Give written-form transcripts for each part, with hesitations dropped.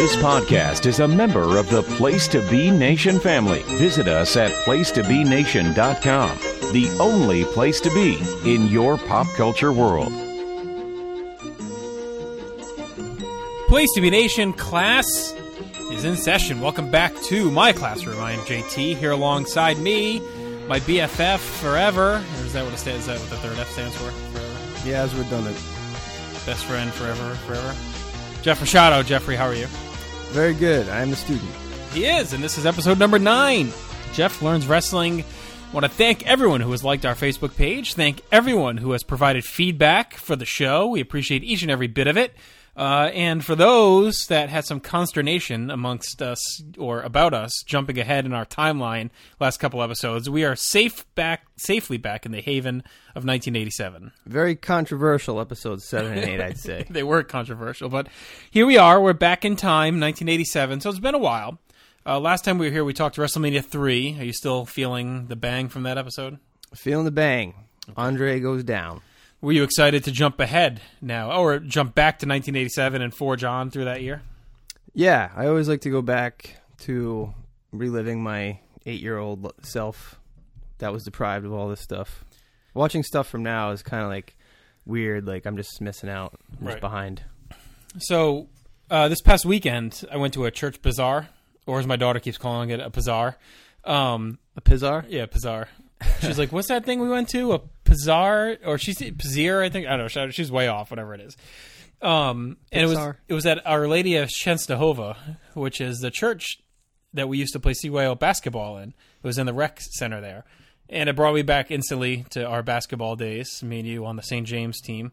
This podcast is a member of the Place to Be Nation family. Visit us at placetobenation.com, the only place to be in your pop culture world. Place to Be Nation class is in session. Welcome back to my classroom. I am JT, here alongside me, my BFF forever. Or is that what it stands? Is that what the third F stands for? Forever? Yeah, it's redundant. Best friend forever. Jeff Rashado. Jeffrey, how are you? Very good. I am a student. He is, and this is episode number 9. Jeff Learns Wrestling. I want to thank everyone who has liked our Facebook page. Thank everyone who has provided feedback for the show. We appreciate each and every bit of it. And for those that had some consternation amongst us or about us jumping ahead in our timeline last couple episodes, we are safely back in the haven of 1987. Very controversial episodes 7 and 8, I'd say. They were controversial, but here we are. We're back in time, 1987, so it's been a while. Last time we were here, we talked WrestleMania 3. Are you still feeling the bang from that episode? Feeling the bang. Okay. Andre goes down. Were you excited to jump ahead now, or jump back to 1987 and forge on through that year? Yeah, I always like to go back to reliving my 8-year-old self that was deprived of all this stuff. Watching stuff from now is kind of like weird, like I'm just missing out, I'm just behind. So this past weekend, I went to a church bazaar, or as my daughter keeps calling it, a pizzar. A pizzar? Yeah, pizzar. She's like, what's that thing we went to? A pizzar? Or she said pizzir, I think. I don't know. She's way off, whatever it is. And it was at Our Lady of Czestochowa, which is the church that we used to play CYO basketball in. It was in the rec center there. And it brought me back instantly to our basketball days, me and you on the St. James team.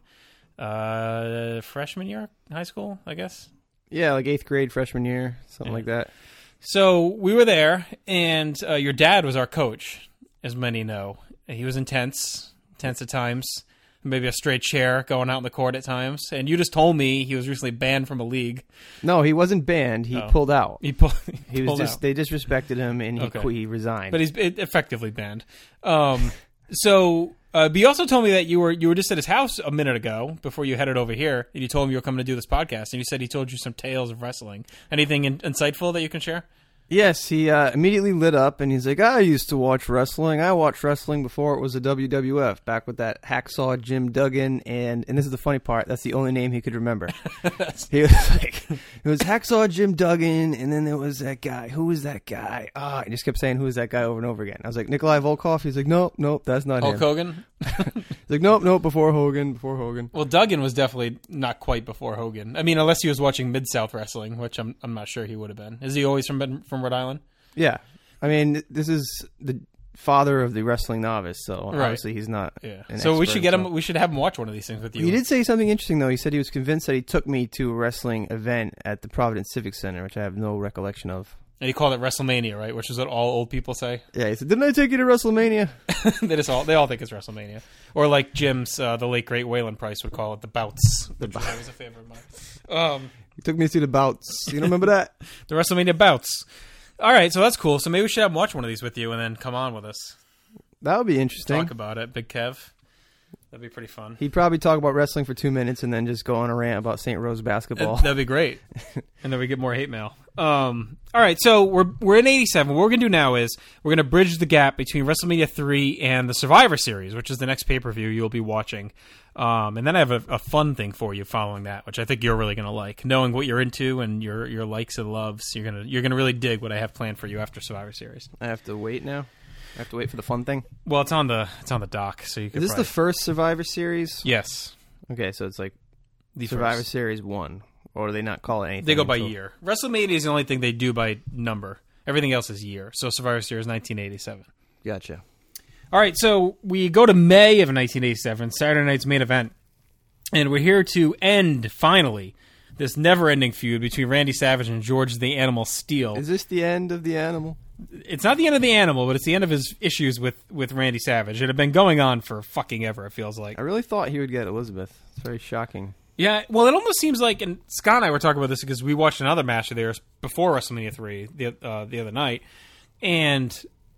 Freshman year, high school, I guess? Yeah, like 8th grade, freshman year, something like that. So we were there, and your dad was our coach. As many know, he was intense at times, maybe a straight chair going out in the court at times. And you just told me he was recently banned from a league. No, he wasn't banned. He pulled out. He was just out. They disrespected him, and he resigned. But he's effectively banned. But you also told me that you were just at his house a minute ago before you headed over here, and you told him you were coming to do this podcast. And you said he told you some tales of wrestling. Anything insightful that you can share? Yes, he immediately lit up, and he's like, I used to watch wrestling. I watched wrestling before it was a WWF, back with that hacksaw Jim Duggan, and this is the funny part, that's the only name he could remember. He was like, it was hacksaw Jim Duggan, and then there was that guy. Who was that guy? He just kept saying, who is that guy over and over again. I was like, Nikolai Volkov? He's like, nope, that's not him. Hulk Hogan? He's like, nope, before Hogan. Well, Duggan was definitely not quite before Hogan. I mean, unless he was watching Mid-South Wrestling, which I'm not sure he would have been. Is he always from Rhode Island? Yeah. I mean, this is the father of the wrestling novice, so obviously he's not an So we expert, should get him. We should have him watch one of these things with you. He did say something interesting, though. He said he was convinced that he took me to a wrestling event at the Providence Civic Center, which I have no recollection of. And he called it WrestleMania, right? Which is what all old people say. Yeah, he said, didn't I take you to WrestleMania? They all think it's WrestleMania. Or like Jim's, the late, great Waylon Price would call it the Bouts. Which was always a favorite of mine. He took me to the Bouts. You don't remember that? The WrestleMania Bouts. All right, so that's cool. So maybe we should have him watch one of these with you and then come on with us. That would be interesting. Talk about it, Big Kev. That'd be pretty fun. He'd probably talk about wrestling for 2 minutes and then just go on a rant about St. Rose basketball. That'd be great. And then we get more hate mail. All right, so we're in 87. What we're going to do now is we're going to bridge the gap between WrestleMania 3 and the Survivor Series, which is the next pay-per-view you'll be watching. And then I have a fun thing for you following that, which I think you're really going to like. Knowing what you're into and your likes and loves, you're gonna really dig what I have planned for you after Survivor Series. I have to wait now? I have to wait for the fun thing? Well, it's on the dock, so you can. Is this the first Survivor Series? Yes. Okay, so it's like the Survivor first. Series 1. Or do they not call it anything? They go by year. WrestleMania is the only thing they do by number. Everything else is year. So Survivor Series 1987. Gotcha. All right, so we go to May of 1987, Saturday night's main event. And we're here to end, finally, this never-ending feud between Randy Savage and George the Animal Steele. Is this the end of the Animal? It's not the end of the Animal, but it's the end of his issues with Randy Savage. It had been going on for fucking ever, it feels like. I really thought he would get Elizabeth. It's very shocking. Yeah, well, it almost seems like, and Scott and I were talking about this because we watched another match of theirs before WrestleMania 3 the other night, and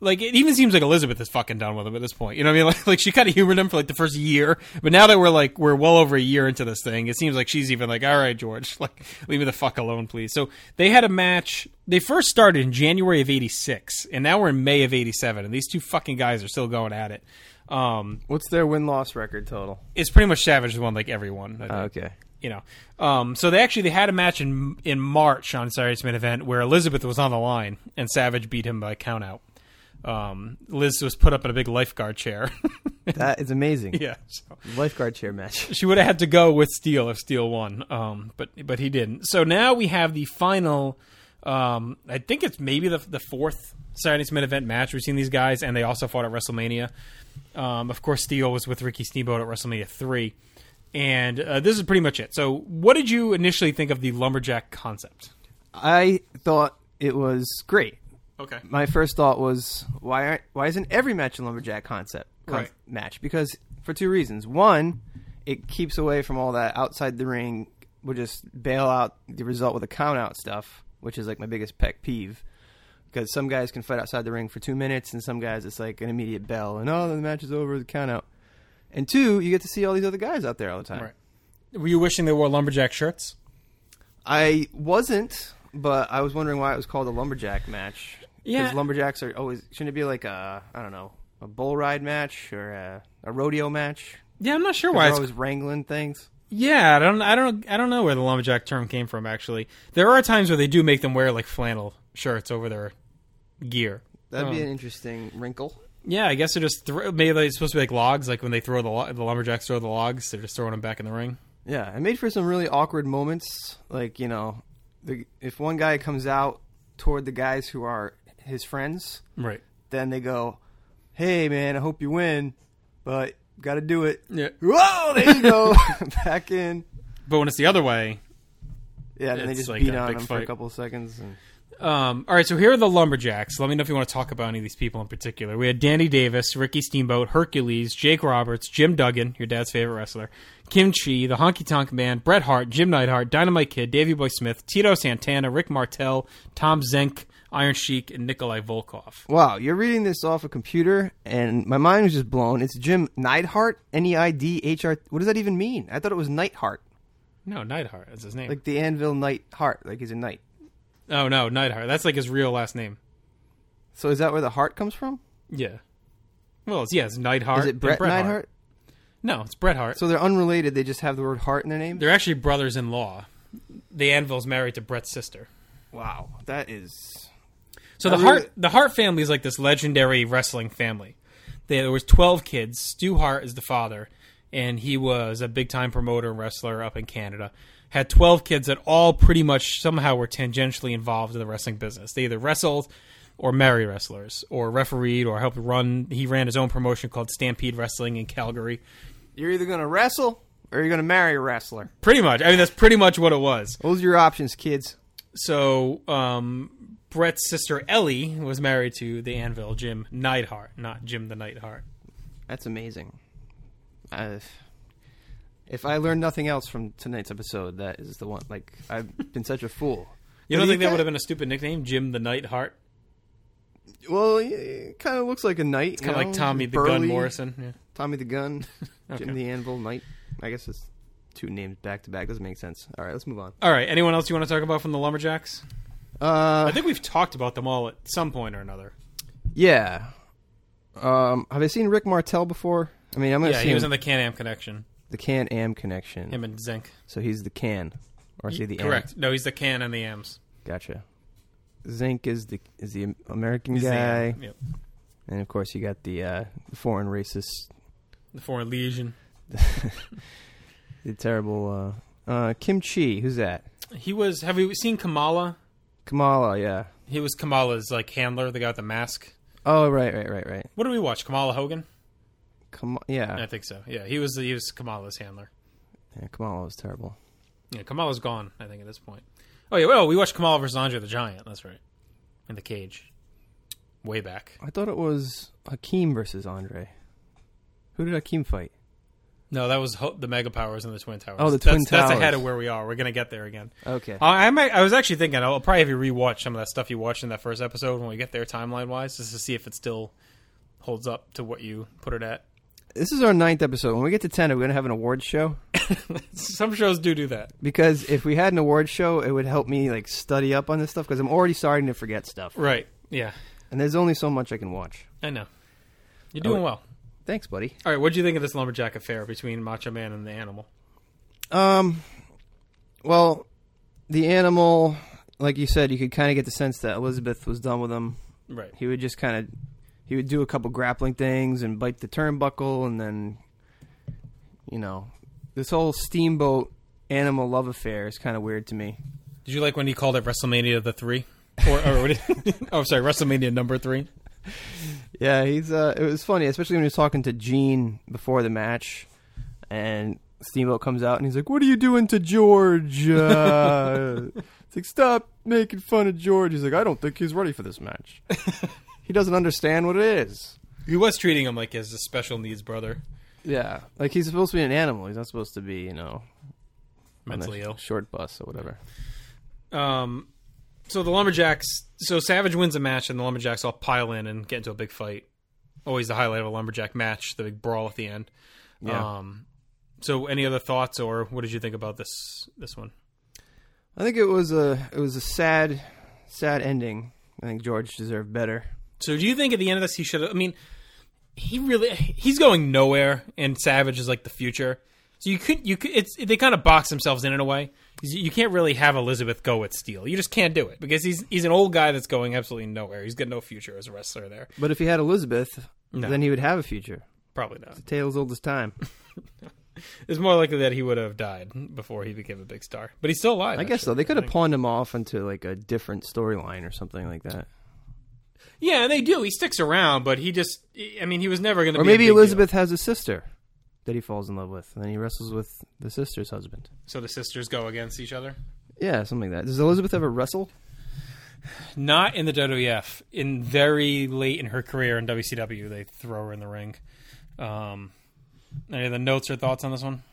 Like, it even seems like Elizabeth is fucking done with him at this point. You know what I mean? Like she kind of humored him for like the first year, but now that we're well over a year into this thing, it seems like she's even like, all right, George, like leave me the fuck alone, please. So they had a match. They first started in January of '86, and now we're in May of '87, and these two fucking guys are still going at it. What's their win-loss record total? It's pretty much Savage has won like everyone. Okay. You know, so they had a match in March on Saturday's Main Event where Elizabeth was on the line and Savage beat him by countout. Liz was put up in a big lifeguard chair. That is amazing. Yeah, so. Lifeguard chair match. She would have had to go with Steele if Steele won, but he didn't. So now we have the final. I think it's maybe the fourth Saturday's Main Event match. We've seen these guys, and they also fought at WrestleMania. Of course, Steele was with Ricky Steamboat at WrestleMania 3. And this is pretty much it. So what did you initially think of the lumberjack concept? I thought it was great. Okay. My first thought was, why isn't every match a lumberjack match? Because for two reasons. One, it keeps away from all that outside the ring, we'll just bail out the result with a count-out stuff, which is like my biggest pet peeve. Because some guys can fight outside the ring for 2 minutes, and some guys it's like an immediate bell, and the match is over, the count-out. And two, you get to see all these other guys out there all the time. Right. Were you wishing they wore lumberjack shirts? I wasn't, but I was wondering why it was called a lumberjack match. Yeah. Because lumberjacks are always... Shouldn't it be like a bull ride match or a rodeo match? Yeah, I'm not sure why they're always wrangling things. Yeah, I don't know where the lumberjack term came from, actually. There are times where they do make them wear like flannel shirts over their gear. That'd be an interesting wrinkle. Yeah, I guess they're just maybe it's supposed to be like logs. Like when they throw the lumberjacks throw the logs, they're just throwing them back in the ring. Yeah, it made for some really awkward moments. Like if one guy comes out toward the guys who are his friends, right? Then they go, "Hey, man, I hope you win, but got to do it." Yeah. Whoa, there you go, back in. But when it's the other way, yeah, then they just like beat on them fight for a couple of seconds. And... all right, so here are the lumberjacks. Let me know if you want to talk about any of these people in particular. We had Danny Davis, Ricky Steamboat, Hercules, Jake Roberts, Jim Duggan, your dad's favorite wrestler, Kim Chi, the Honky Tonk Man, Bret Hart, Jim Neidhart, Dynamite Kid, Davey Boy Smith, Tito Santana, Rick Martel, Tom Zenk, Iron Sheik, and Nikolai Volkov. Wow, you're reading this off a computer, and my mind was just blown. It's Jim Neidhart, Neidhr. What does that even mean? I thought it was Neidhart. No, Neidhart. That's his name. Like the Anvil Neidhart, like he's a knight. Oh, no, Neidhart. That's like his real last name. So is that where the heart comes from? Yeah. Well, it's Neidhart. Is it Bret Neidhart? No, it's Bret Hart. So they're unrelated. They just have the word heart in their name? They're actually brothers-in-law. The Anvil's married to Bret's sister. Wow, that is... So the Hart family is like this legendary wrestling family. There was 12 kids. Stu Hart is the father, and he was a big-time promoter and wrestler up in Canada. Had 12 kids that all pretty much somehow were tangentially involved in the wrestling business. They either wrestled or married wrestlers or refereed or helped run. He ran his own promotion called Stampede Wrestling in Calgary. You're either going to wrestle or you're going to marry a wrestler. Pretty much. I mean, that's pretty much what it was. Those are your options, kids. So Bret's sister Ellie was married to the Anvil, Jim Neidhart, not Jim the Neidhart. That's amazing. If I learned nothing else from tonight's episode, that is the one. Like, I've been such a fool. You don't think that would have been a stupid nickname, Jim the Neidhart? Well, it kind of looks like a knight. It's kind of like Tommy the Gun Morrison. Yeah. Tommy the Gun, Okay. Jim the Anvil, Knight. I guess it's two names back to back. Doesn't make sense. All right, let's move on. All right, anyone else you want to talk about from the Lumberjacks? I think we've talked about them all at some point or another. Yeah. Have I seen Rick Martel before? I mean, I'm going to see he was in the Can-Am Connection. The Can-Am Connection. Him and Zenk. So he's the Can, or is he the Correct. Am? No, he's the Can and the Ams. Gotcha. Zenk is the American He's guy. the yep. And of course you got the foreign racist, the Foreign Legion, the terrible Kim Chi. Who's that? He was. Have you seen Kamala? Kamala, yeah. He was Kamala's like handler, the guy with the mask. Oh, right. What did we watch? Kamala Hogan? Yeah. I think so. Yeah, he was Kamala's handler. Yeah, Kamala was terrible. Yeah, Kamala's gone, I think, at this point. Oh, yeah, well, we watched Kamala versus Andre the Giant. That's right. In the cage. Way back. I thought it was Hakeem versus Andre. Who did Hakeem fight? No, that was the Mega Powers and the Twin Towers. Oh, the Twin Towers. That's ahead of where we are. We're going to get there again. Okay. I was actually thinking I'll probably have you rewatch some of that stuff you watched in that first episode when we get there timeline-wise, just to see if it still holds up to what you put it at. This is our 9th episode. When we get to 10, are we going to have an awards show? Some shows do that. Because if we had an awards show, it would help me like study up on this stuff, because I'm already starting to forget stuff. Right, yeah. And there's only so much I can watch. I know. You're doing well. Thanks, buddy. All right, what do you think of this lumberjack affair between Macho Man and the Animal? Well, the Animal, like you said, you could kind of get the sense that Elizabeth was done with him. Right. He would just he would do a couple grappling things and bite the turnbuckle, and then, this whole Steamboat Animal love affair is kind of weird to me. Did you like when he called it WrestleMania the 3? WrestleMania number 3? Yeah, it was funny, especially when he was talking to Gene before the match, and Steamboat comes out and he's like, "What are you doing to George?" It's like, "Stop making fun of George." He's like, "I don't think he's ready for this match." He doesn't understand what it is. He was treating him like as a special needs brother. Yeah, like he's supposed to be an animal. He's not supposed to be, mentally ill, short bus or whatever. So the Lumberjacks, Savage wins a match, and the Lumberjacks all pile in and get into a big fight. Always the highlight of a Lumberjack match, the big brawl at the end. Yeah. So any other thoughts, or what did you think about this one? I think it was a sad ending. I think George deserved better. So do you think at the end of this he should have... I mean, he's going nowhere, and Savage is like the future. So they kind of box themselves in a way. You can't really have Elizabeth go with Steele. You just can't do it, because he's an old guy that's going absolutely nowhere. He's got no future as a wrestler there. But if he had Elizabeth, then he would have a future. Probably not. It's a tale as old as time. It's more likely that he would have died before he became a big star. But he's still alive. I guess so. They could have pawned him off into like a different storyline or something like that. Yeah, they do. He sticks around, but he was never going to be Or maybe a big Elizabeth deal. has a sister that he falls in love with, and then he wrestles with the sister's husband. So the sisters go against each other? Yeah, something like that. Does Elizabeth ever wrestle? Not in the WWF. In very late in her career in WCW, they throw her in the ring. Any other notes or thoughts on this one?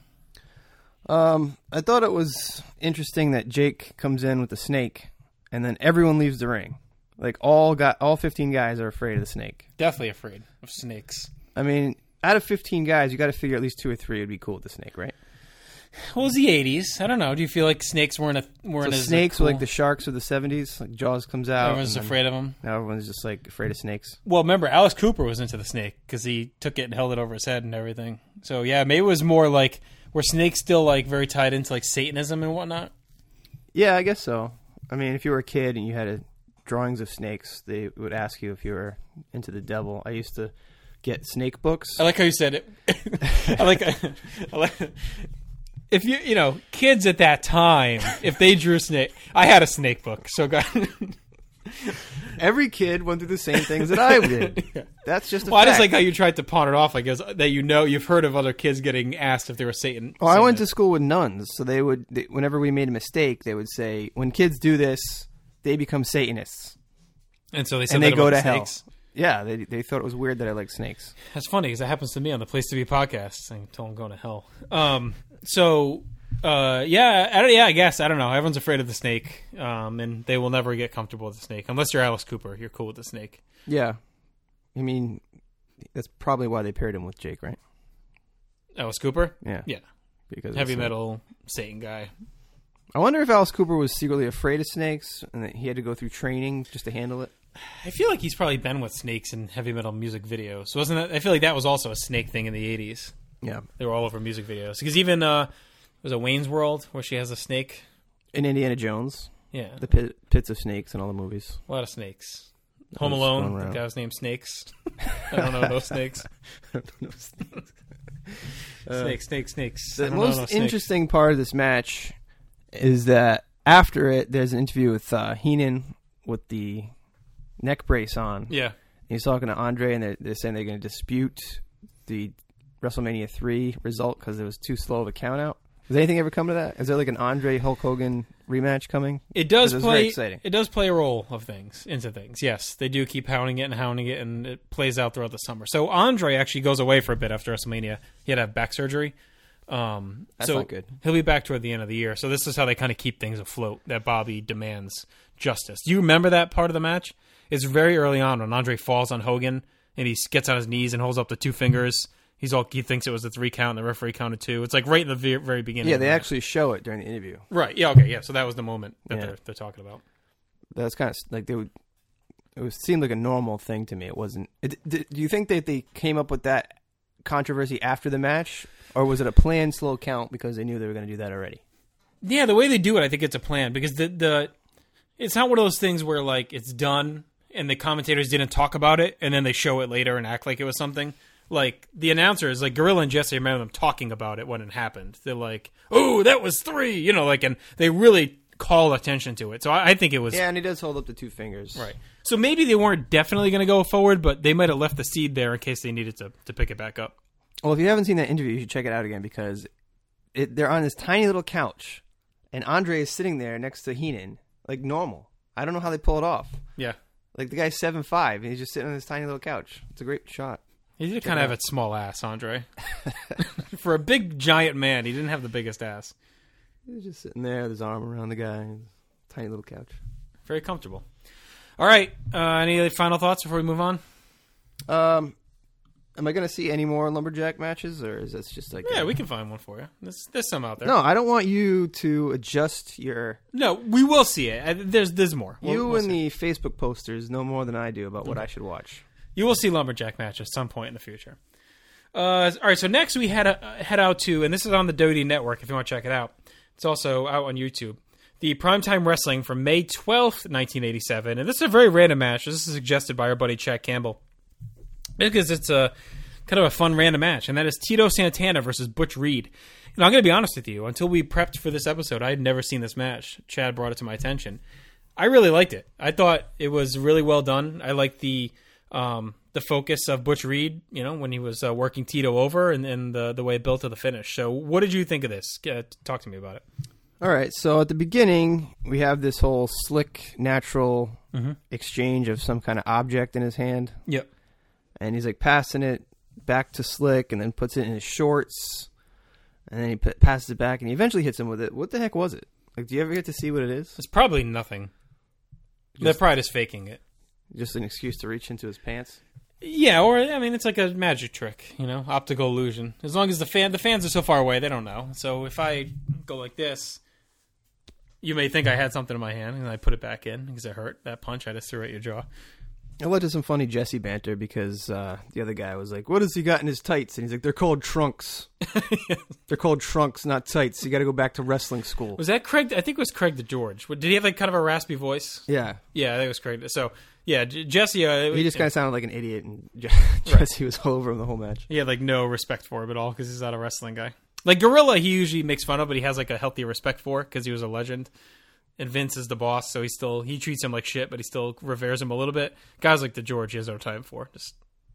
I thought it was interesting that Jake comes in with the snake, and then everyone leaves the ring. Like all 15 guys are afraid of the snake. Definitely afraid of snakes. I mean, out of 15 guys, you got to figure at least 2 or 3 would be cool with the snake, right? Well, it was the 80s. I don't know. Do you feel like snakes weren't as snakes cool? were like the sharks of the 70s? Like Jaws comes out. Everyone's afraid of them. Now everyone's just like afraid of snakes. Well, remember, Alice Cooper was into the snake because he took it and held it over his head and everything. So, yeah, maybe it was more like, were snakes still like very tied into like Satanism and whatnot? Yeah, I guess so. I mean, if you were a kid and you had drawings of snakes, they would ask you if you were into the devil. I used to get snake books. I like how you said it. I like if kids at that time, if they drew snake, I had a snake book. So every kid went through the same things that I did. Yeah. That's just a fact. I just like how you tried to pawn it off, I guess, that you've heard of other kids getting asked if they were Satan. Oh, I went to school with nuns, so whenever we made a mistake, they would say, when kids do this, they become Satanists. And so they said and they go to snakes. Hell. Yeah, they thought it was weird that I like snakes. That's funny because that happens to me on the Place to Be podcast. Until I'm going to hell. I guess I don't know. Everyone's afraid of the snake, and they will never get comfortable with the snake unless you're Alice Cooper. You're cool with the snake. Yeah, I mean that's probably why they paired him with Jake, right? Alice Cooper. Yeah, because heavy metal Satan guy. I wonder if Alice Cooper was secretly afraid of snakes and that he had to go through training just to handle it. I feel like he's probably been with snakes in heavy metal music videos. Wasn't that? I feel like that was also a snake thing in the 80s. Yeah. They were all over music videos. Because even, was it Wayne's World where she has a snake? In Indiana Jones. Yeah. The pits of snakes in all the movies. A lot of snakes. Home Alone, the guy was named Snakes. I don't know, no snakes. I don't know snakes. Snakes. The most interesting part of this match is that after it, there's an interview with Heenan with the neck brace on. Yeah. He's talking to Andre, and they're saying they're going to dispute the WrestleMania 3 result because it was too slow of a count out. Does anything ever come to that? Is there like an Andre Hulk Hogan rematch coming? It does play. Very exciting. It does play a role into things. Yes, they do keep hounding it, and it plays out throughout the summer. So Andre actually goes away for a bit after WrestleMania. He had to have back surgery, That's so not good. He'll be back toward the end of the year. So this is how they kind of keep things afloat, that Bobby demands justice. Do you remember that part of the match? It's very early on when Andre falls on Hogan and he gets on his knees and holds up the 2 fingers. He thinks it was a 3 count and the referee counted 2. It's like right in the very beginning. Yeah, they actually show it during the interview. Right. Yeah. Okay. Yeah. So that was the moment that they're talking about. That's kind of like it seemed like a normal thing to me. It wasn't. Do you think that they came up with that controversy after the match, or was it a planned slow count because they knew they were going to do that already? Yeah, the way they do it, I think it's a plan because it's not one of those things where like it's done and the commentators didn't talk about it and then they show it later and act like it was something. Like the announcers, like Gorilla and Jesse, I remember them talking about it when it happened. They're like, "Oh, that was 3," and they really call attention to it. So I think it was. Yeah, and he does hold up the 2 fingers. Right. So maybe they weren't definitely going to go forward, but they might have left the seed there in case they needed to pick it back up. Well, if you haven't seen that interview, you should check it out again because they're on this tiny little couch, and Andre is sitting there next to Heenan, like normal. I don't know how they pull it off. Yeah. Like the guy's 7'5", and he's just sitting on this tiny little couch. It's a great shot. He did kind of have a small ass, Andre. For a big, giant man, he didn't have the biggest ass. He was just sitting there with his arm around the guy. Tiny little couch. Very comfortable. All right. Any final thoughts before we move on? Am I going to see any more Lumberjack matches, or is this just like... Yeah, we can find one for you. There's some out there. No, I don't want you to adjust your... No, we will see it. There's more. We'll and the Facebook posters know more than I do about what I should watch. You will see Lumberjack matches at some point in the future. All right, so next we head out to, and this is on the WWE Network if you want to check it out. It's also out on YouTube. The Primetime Wrestling from May 12th, 1987. And this is a very random match. This is suggested by our buddy Chad Campbell. Because it's a kind of a fun random match. And that is Tito Santana versus Butch Reed. And I'm going to be honest with you. Until we prepped for this episode, I had never seen this match. Chad brought it to my attention. I really liked it. I thought it was really well done. I liked the focus of Butch Reed, when he was working Tito over and the way it built to the finish. So what did you think of this? Talk to me about it. All right, so at the beginning, we have this whole slick, natural exchange of some kind of object in his hand. Yep. And he's like passing it back to Slick and then puts it in his shorts. And then he passes it back and he eventually hits him with it. What the heck was it? Like, do you ever get to see what it is? It's probably nothing. They're probably just faking it. Just an excuse to reach into his pants? Yeah, or, it's like a magic trick, optical illusion. As long as the fans are so far away, they don't know. So if I go like this, you may think I had something in my hand, and I put it back in because it hurt. That punch I just threw at your jaw. I led to some funny Jesse banter because the other guy was like, "What has he got in his tights?" And he's like, "They're called trunks. They're called trunks, not tights. You got to go back to wrestling school." Was that Craig? I think it was Craig the George. Did he have like kind of a raspy voice? Yeah. Yeah, I think it was Craig. So, yeah, Jesse... he just kind of sounded like an idiot, and Jesse was all over him the whole match. He had like no respect for him at all because he's not a wrestling guy. Like Gorilla, he usually makes fun of, but he has like a healthy respect for because he was a legend. And Vince is the boss, so he treats him like shit, but he still reveres him a little bit. Guys like the George, he has no time for. Just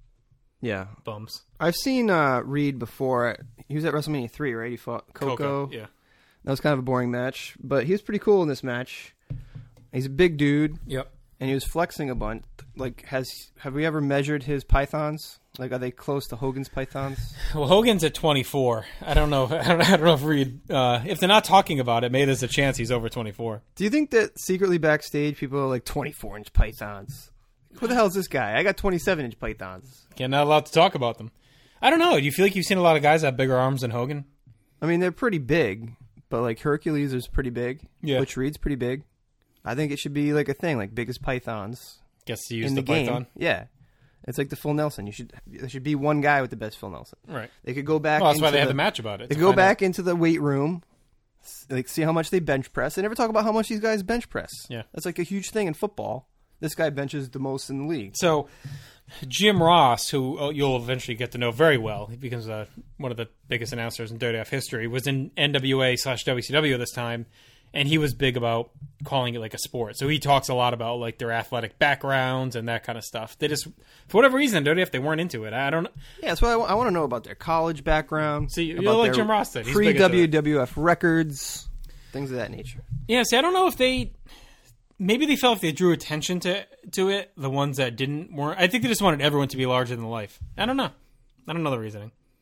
bums. I've seen Reed before. He was at WrestleMania 3, right? He fought Coco. Yeah. That was kind of a boring match, but he was pretty cool in this match. He's a big dude. Yep. And he was flexing a bunch. Like, have we ever measured his pythons? Like, are they close to Hogan's pythons? Well, Hogan's at 24. I don't know. I don't know if Reed. If they're not talking about it, maybe there's a chance he's over 24. Do you think that secretly backstage people are like 24-inch pythons? Who the hell is this guy? I got 27-inch pythons. Yeah, not allowed to talk about them. I don't know. Do you feel like you've seen a lot of guys have bigger arms than Hogan? I mean, they're pretty big, but like Hercules is pretty big. Yeah. Butch Reed's pretty big. I think it should be like a thing, like biggest pythons. Guess to use in the game. python. Yeah. It's like the Phil Nelson. There should be one guy with the best Phil Nelson. Right. They could go back. Well, that's why they had the match about it. They go back into the weight room, like see how much they bench press. They never talk about how much these guys bench press. Yeah. That's like a huge thing in football. This guy benches the most in the league. So, Jim Ross, who you'll eventually get to know very well, he becomes one of the biggest announcers in WWF history, was in NWA/WCW this time, and he was big about calling it like a sport. So he talks a lot about like their athletic backgrounds and that kind of stuff. They just, for whatever reason, WWF, they weren't into it. I don't know. Yeah, so I want to know about their college background. See, you're like Jim Ross did. Pre-WWF records, things of that nature. Yeah, see, I don't know if maybe they felt if they drew attention to it, the ones that weren't. I think they just wanted everyone to be larger than life. I don't know the reasoning.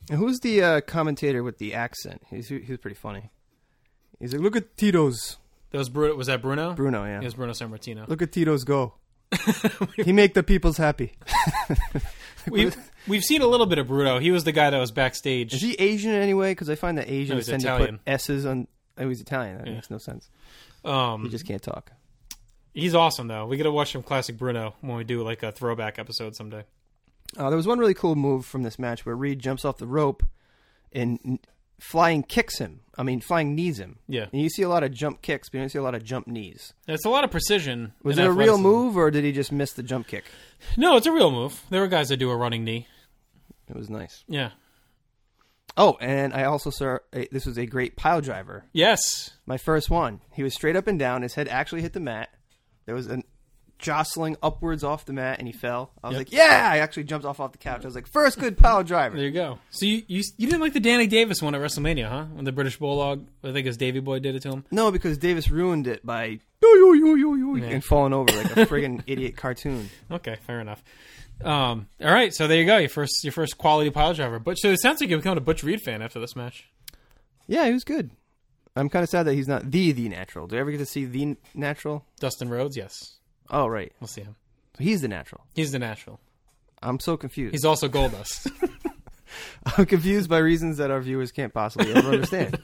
And who's the commentator with the accent? He was pretty funny. He's like, look at Tito's. Was that Bruno? Bruno, yeah. It was Bruno Sammartino. Look at Tito's go. He make the peoples happy. We've seen a little bit of Bruno. He was the guy that was backstage. Is he Asian in any way? Because I find that Asians tend Italian. to put S's on... Oh, he's Italian. That makes no sense. He just can't talk. He's awesome, though. We got to watch some classic Bruno when we do like a throwback episode someday. There was one really cool move from this match where Reed jumps off the rope and flying knees him. Yeah. And you see a lot of jump kicks, but you don't see a lot of jump knees. It's a lot of precision. Was it a real move, or did he just miss the jump kick? No, it's a real move. There were guys that do a running knee. It was nice. Yeah. Oh, and I also saw this was a great pile driver. Yes. My first one. He was straight up and down. His head actually hit the mat. There was a jostling upwards off the mat, and he fell. I was like, yeah! I actually jumped off the couch. I was like, first good pile driver. There you go. So you didn't like the Danny Davis one at WrestleMania, huh? When the British Bulldog, I think it was Davey Boy, did it to him? No, because Davis ruined it by and falling over like a friggin' idiot cartoon. Okay, fair enough. All right, so there you go. Your first quality pile driver. So it sounds like you become a Butch Reed fan after this match. Yeah, he was good. I'm kind of sad that he's not the Natural. Do you ever get to see the Natural? Dustin Rhodes, yes. Oh, right. We'll see him. So he's the Natural. He's the Natural. I'm so confused. He's also Goldust. I'm confused by reasons that our viewers can't possibly ever understand.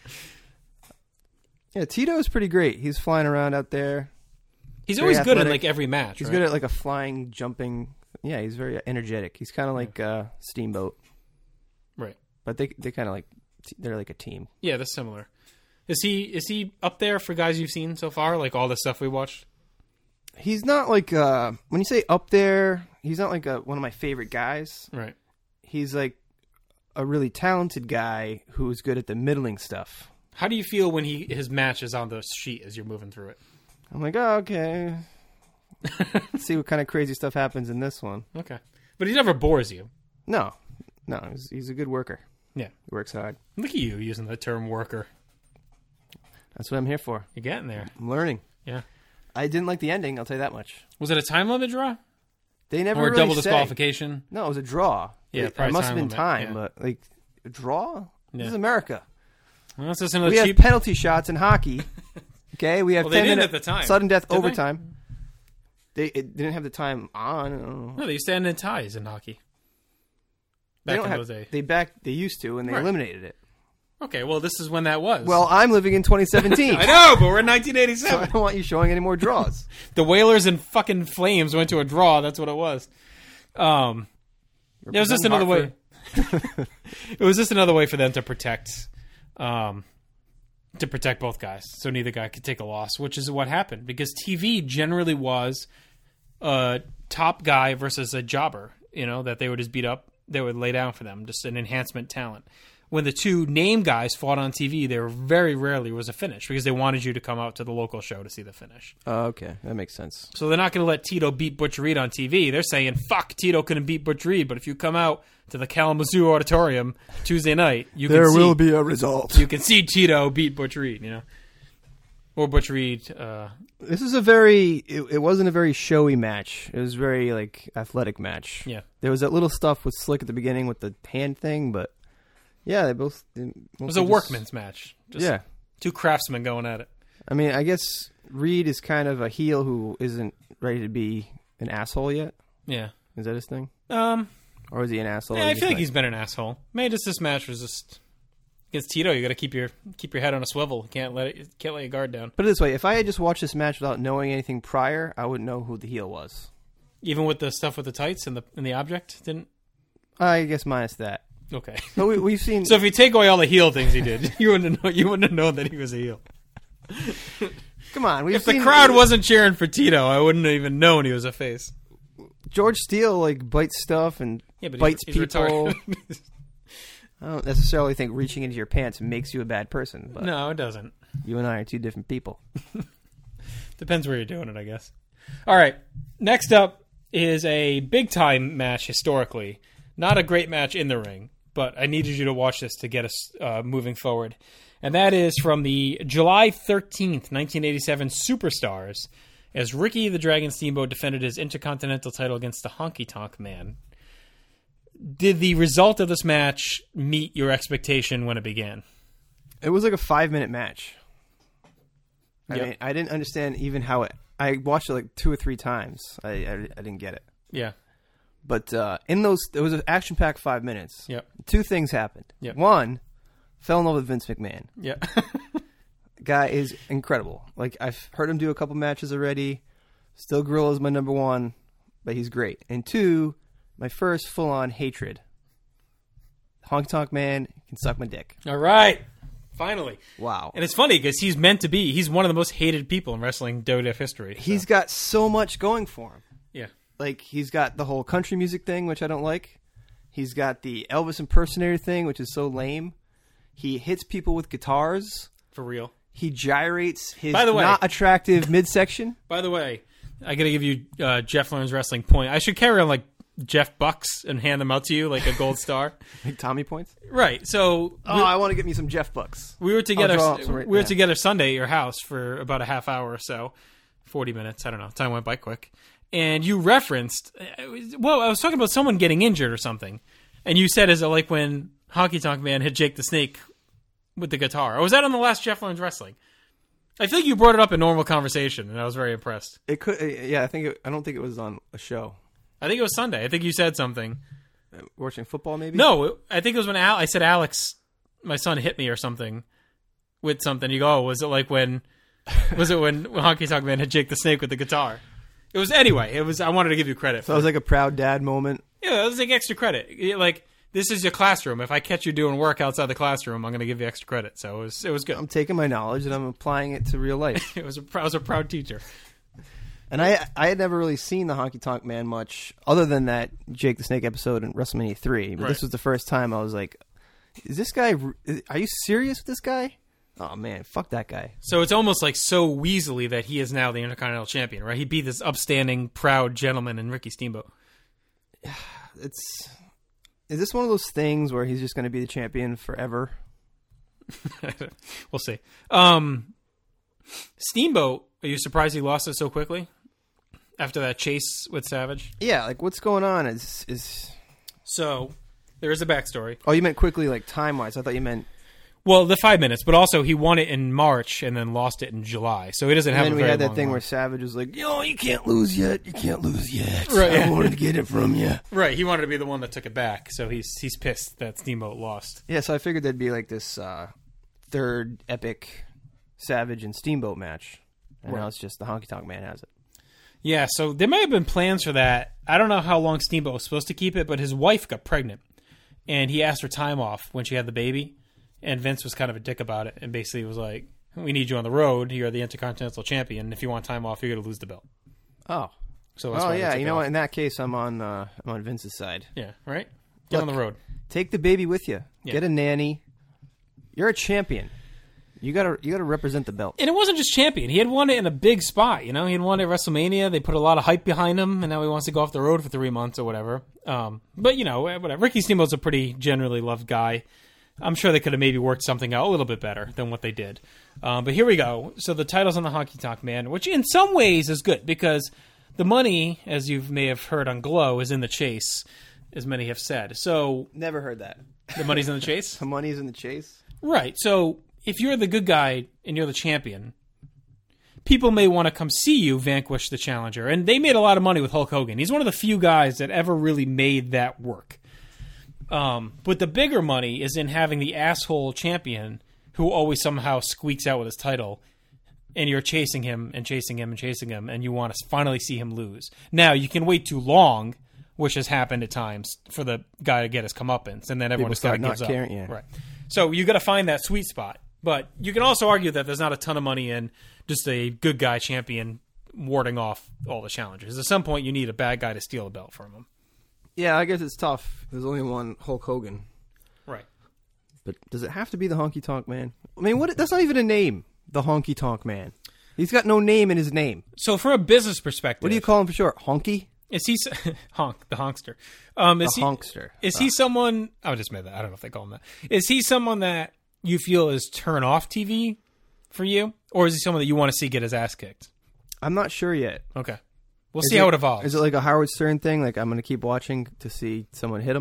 Yeah, Tito is pretty great. He's flying around out there. He's always good in like every match. He's good at like a flying, jumping. Yeah, he's very energetic. He's kind of like Steamboat. Right. But they kind of like, they're like a team. Yeah, they're similar. Is he up there for guys you've seen so far? Like all the stuff we watched? He's not like, when you say up there, he's not like one of my favorite guys. Right. He's like a really talented guy who's good at the middling stuff. How do you feel when his match is on the sheet as you're moving through it? I'm like, oh, okay. Let's see what kind of crazy stuff happens in this one. Okay. But he never bores you. No, he's a good worker. Yeah. He works hard. Look at you using the term worker. That's what I'm here for. You're getting there. I'm learning. Yeah. I didn't like the ending, I'll tell you that much. Was it a time limit draw? They never or really double say. disqualification? No, it was a draw. Yeah, it must have been limit. time, Yeah. but like a draw? Yeah. This is America. Well, that's just another We have penalty shots in hockey. Okay, we have 10-minute at the time. sudden death Did overtime. It didn't have the time on. I don't know. No, they used to end in ties in hockey. Back in those days. They used to, and they eliminated it. Okay, well, this is when that was. Well, I'm living in 2017. I know, but we're in So I 1987. don't want you showing any more draws. The Whalers and fucking Flames went to a draw. That's what it was. It was just another way. It was just another way for them to protect both guys, so neither guy could take a loss, which is what happened because TV generally was a top guy versus a jobber. You know that they would just beat up, they would lay down for them, just an enhancement talent. When the two name guys fought on TV, there very rarely was a finish because they wanted you to come out to the local show to see the finish. Okay, that makes sense. So they're not going to let Tito beat Butch Reed on TV. They're saying, fuck, Tito couldn't beat Butch Reed, but if you come out to the Kalamazoo Auditorium Tuesday night, there will be a result. You can see Tito beat Butch Reed, you know? Or Butch Reed. This is it wasn't a very showy match. It was a very, like, athletic match. Yeah. There was that little stuff with Slick at the beginning with the hand thing, but yeah, it was a workman's match. Just yeah. Two craftsmen going at it. I mean, I guess Reed is kind of a heel who isn't ready to be an asshole yet. Yeah. Is that his thing? Or is he an asshole? Yeah, I feel like he's been an asshole. Maybe just this match was just against Tito. You got to keep your head on a swivel. Can't let your guard down. Put it this way: if I had just watched this match without knowing anything prior, I wouldn't know who the heel was. Even with the stuff with the tights and the object, didn't. I guess minus that. Okay. But we've seen. So if you take away all the heel things he did, you wouldn't have known that he was a heel. Come on, if the crowd wasn't cheering for Tito, I wouldn't have even known he was a face. George Steele like bites stuff and bites he's people. I don't necessarily think reaching into your pants makes you a bad person. But no, it doesn't. You and I are two different people. Depends where you're doing it, I guess. All right. Next up is a big time match historically. Not a great match in the ring, but I needed you to watch this to get us moving forward. And that is from the July 13th, 1987 Superstars, as Ricky the Dragon Steamboat defended his Intercontinental title against the Honky Tonk Man. did the result of this match meet your expectation when it began? It was like a 5-minute match. I Yep. mean, I didn't understand even how it. I watched it like 2 or 3 times. I didn't get it. Yeah. But in those, it was an action-packed 5 minutes. Yep. 2 things happened. Yep. One, fell in love with Vince McMahon. Yeah. Guy is incredible. Like, I've heard him do a couple matches already. Still, Gorilla's my number 1, but he's great. And 2, my first full-on hatred. Honky Tonk Man can suck my dick. All right. Finally. Wow. And it's funny because he's meant to be. He's one of the most hated people in wrestling WWF history. So. He's got so much going for him. Yeah. Like, he's got the whole country music thing, which I don't like. He's got the Elvis impersonator thing, which is so lame. He hits people with guitars. For real. He gyrates his By the way, not attractive midsection. By the way, I got to give you Jeff Learns Wrestling point. I should carry on like Jeff Bucks and hand them out to you like a gold star. Like Tommy points? Right. So I want to get me some Jeff Bucks. we were together Right we were together Sunday at your house for about a half hour or so. 40 minutes, I don't know. Time went by quick. And you referenced I was talking about someone getting injured or something. And you said, is it like when Honky Tonk Man hit Jake the Snake with the guitar? Or was that on the last Jeff Learns Wrestling? I think you brought it up in normal conversation, and I was very impressed. It could, yeah. I don't think it was on a show. I think it was Sunday. I think you said something. Watching football, maybe. No, I think it was when I said Alex, my son, hit me or something with something. You go, oh, was it when Honky Tonk Man hit Jake the Snake with the guitar? It was anyway. It was. I wanted to give you credit. So it was like a proud dad moment. Yeah, it was like extra credit. Like, this is your classroom. If I catch you doing work outside the classroom, I'm going to give you extra credit. So it was good. I'm taking my knowledge and I'm applying it to real life. I was a proud teacher. And I had never really seen the Honky Tonk Man much, other than that Jake the Snake episode in WrestleMania 3. But Right. This was the first time I was like, "Is this guy? Are you serious with this guy? Oh man, fuck that guy." So it's almost like so Weasley that he is now the Intercontinental Champion, right? He beat this upstanding, proud gentleman in Ricky Steamboat. Is this one of those things where he's just going to be the champion forever? We'll see. Steamboat, are you surprised he lost it so quickly after that chase with Savage? Yeah, like what's going on? Is So there is a backstory. Oh, you meant quickly, like time wise? I thought you meant. Well, the 5 minutes, but also he won it in March and then lost it in July. So he doesn't have. And a then we very had that long thing run. where Savage was like, "Yo, you can't lose yet. You can't lose yet. Right, I yeah. wanted to get it from you." Right, he wanted to be the one that took it back, so he's pissed that Steamboat lost. Yeah, so I figured there'd be like this third epic Savage and Steamboat match, and Right. now it's just the Honky Tonk Man has it. Yeah, so there may have been plans for that. I don't know how long Steamboat was supposed to keep it, but his wife got pregnant, and he asked for time off when she had the baby, and Vince was kind of a dick about it, and basically was like, "We need you on the road. You're the Intercontinental Champion. If you want time off, you're going to lose the belt." Oh, So that's why they yeah. took You it know off. what? In that case, I'm on Vince's side. Yeah, right? Get on the road. Take the baby with you. Yeah. Get a nanny. You're a champion. You gotta represent the belt. And it wasn't just champion. He had won it in a big spot, you know? He had won it at WrestleMania. They put a lot of hype behind him, and now he wants to go off the road for 3 months or whatever. But, you know, whatever. Ricky Steamboat's a pretty generally loved guy. I'm sure they could have maybe worked something out a little bit better than what they did. But here we go. So the title's on the Honky Tonk Man, which in some ways is good because the money, as you may have heard on Glow, is in the chase, as many have said. So Never heard that. the money's in the chase? The money's in the chase. Right. So if you're the good guy and you're the champion, people may want to come see you vanquish the challenger. And they made a lot of money with Hulk Hogan. He's one of the few guys that ever really made that work. But the bigger money is in having the asshole champion who always somehow squeaks out with his title, and you're chasing him and chasing him and chasing him, and you want to finally see him lose. Now, you can wait too long, which has happened at times, for the guy to get his comeuppance, and then everyone People just kind start of not gives up. caring, yeah. Right. So you got to find that sweet spot. But you can also argue that there's not a ton of money in just a good guy champion warding off all the challengers. At some point, you need a bad guy to steal a belt from him. Yeah, I guess it's tough. There's only one Hulk Hogan. Right. But does it have to be the Honky Tonk Man? I mean, what? That's not even a name. The Honky Tonk Man. He's got no name in his name. So from a business perspective, What do you call him for short? Honky? is he Honk, the honkster? The Is he, honkster. Is he someone? I just made that. I don't know if they call him that. Is he someone that you feel is turn off TV for you, or is he someone that you want to see get his ass kicked? I'm not sure yet. Okay, we'll see how it evolves. Is it like a Howard Stern thing? Like I'm going to keep watching to see someone hit him?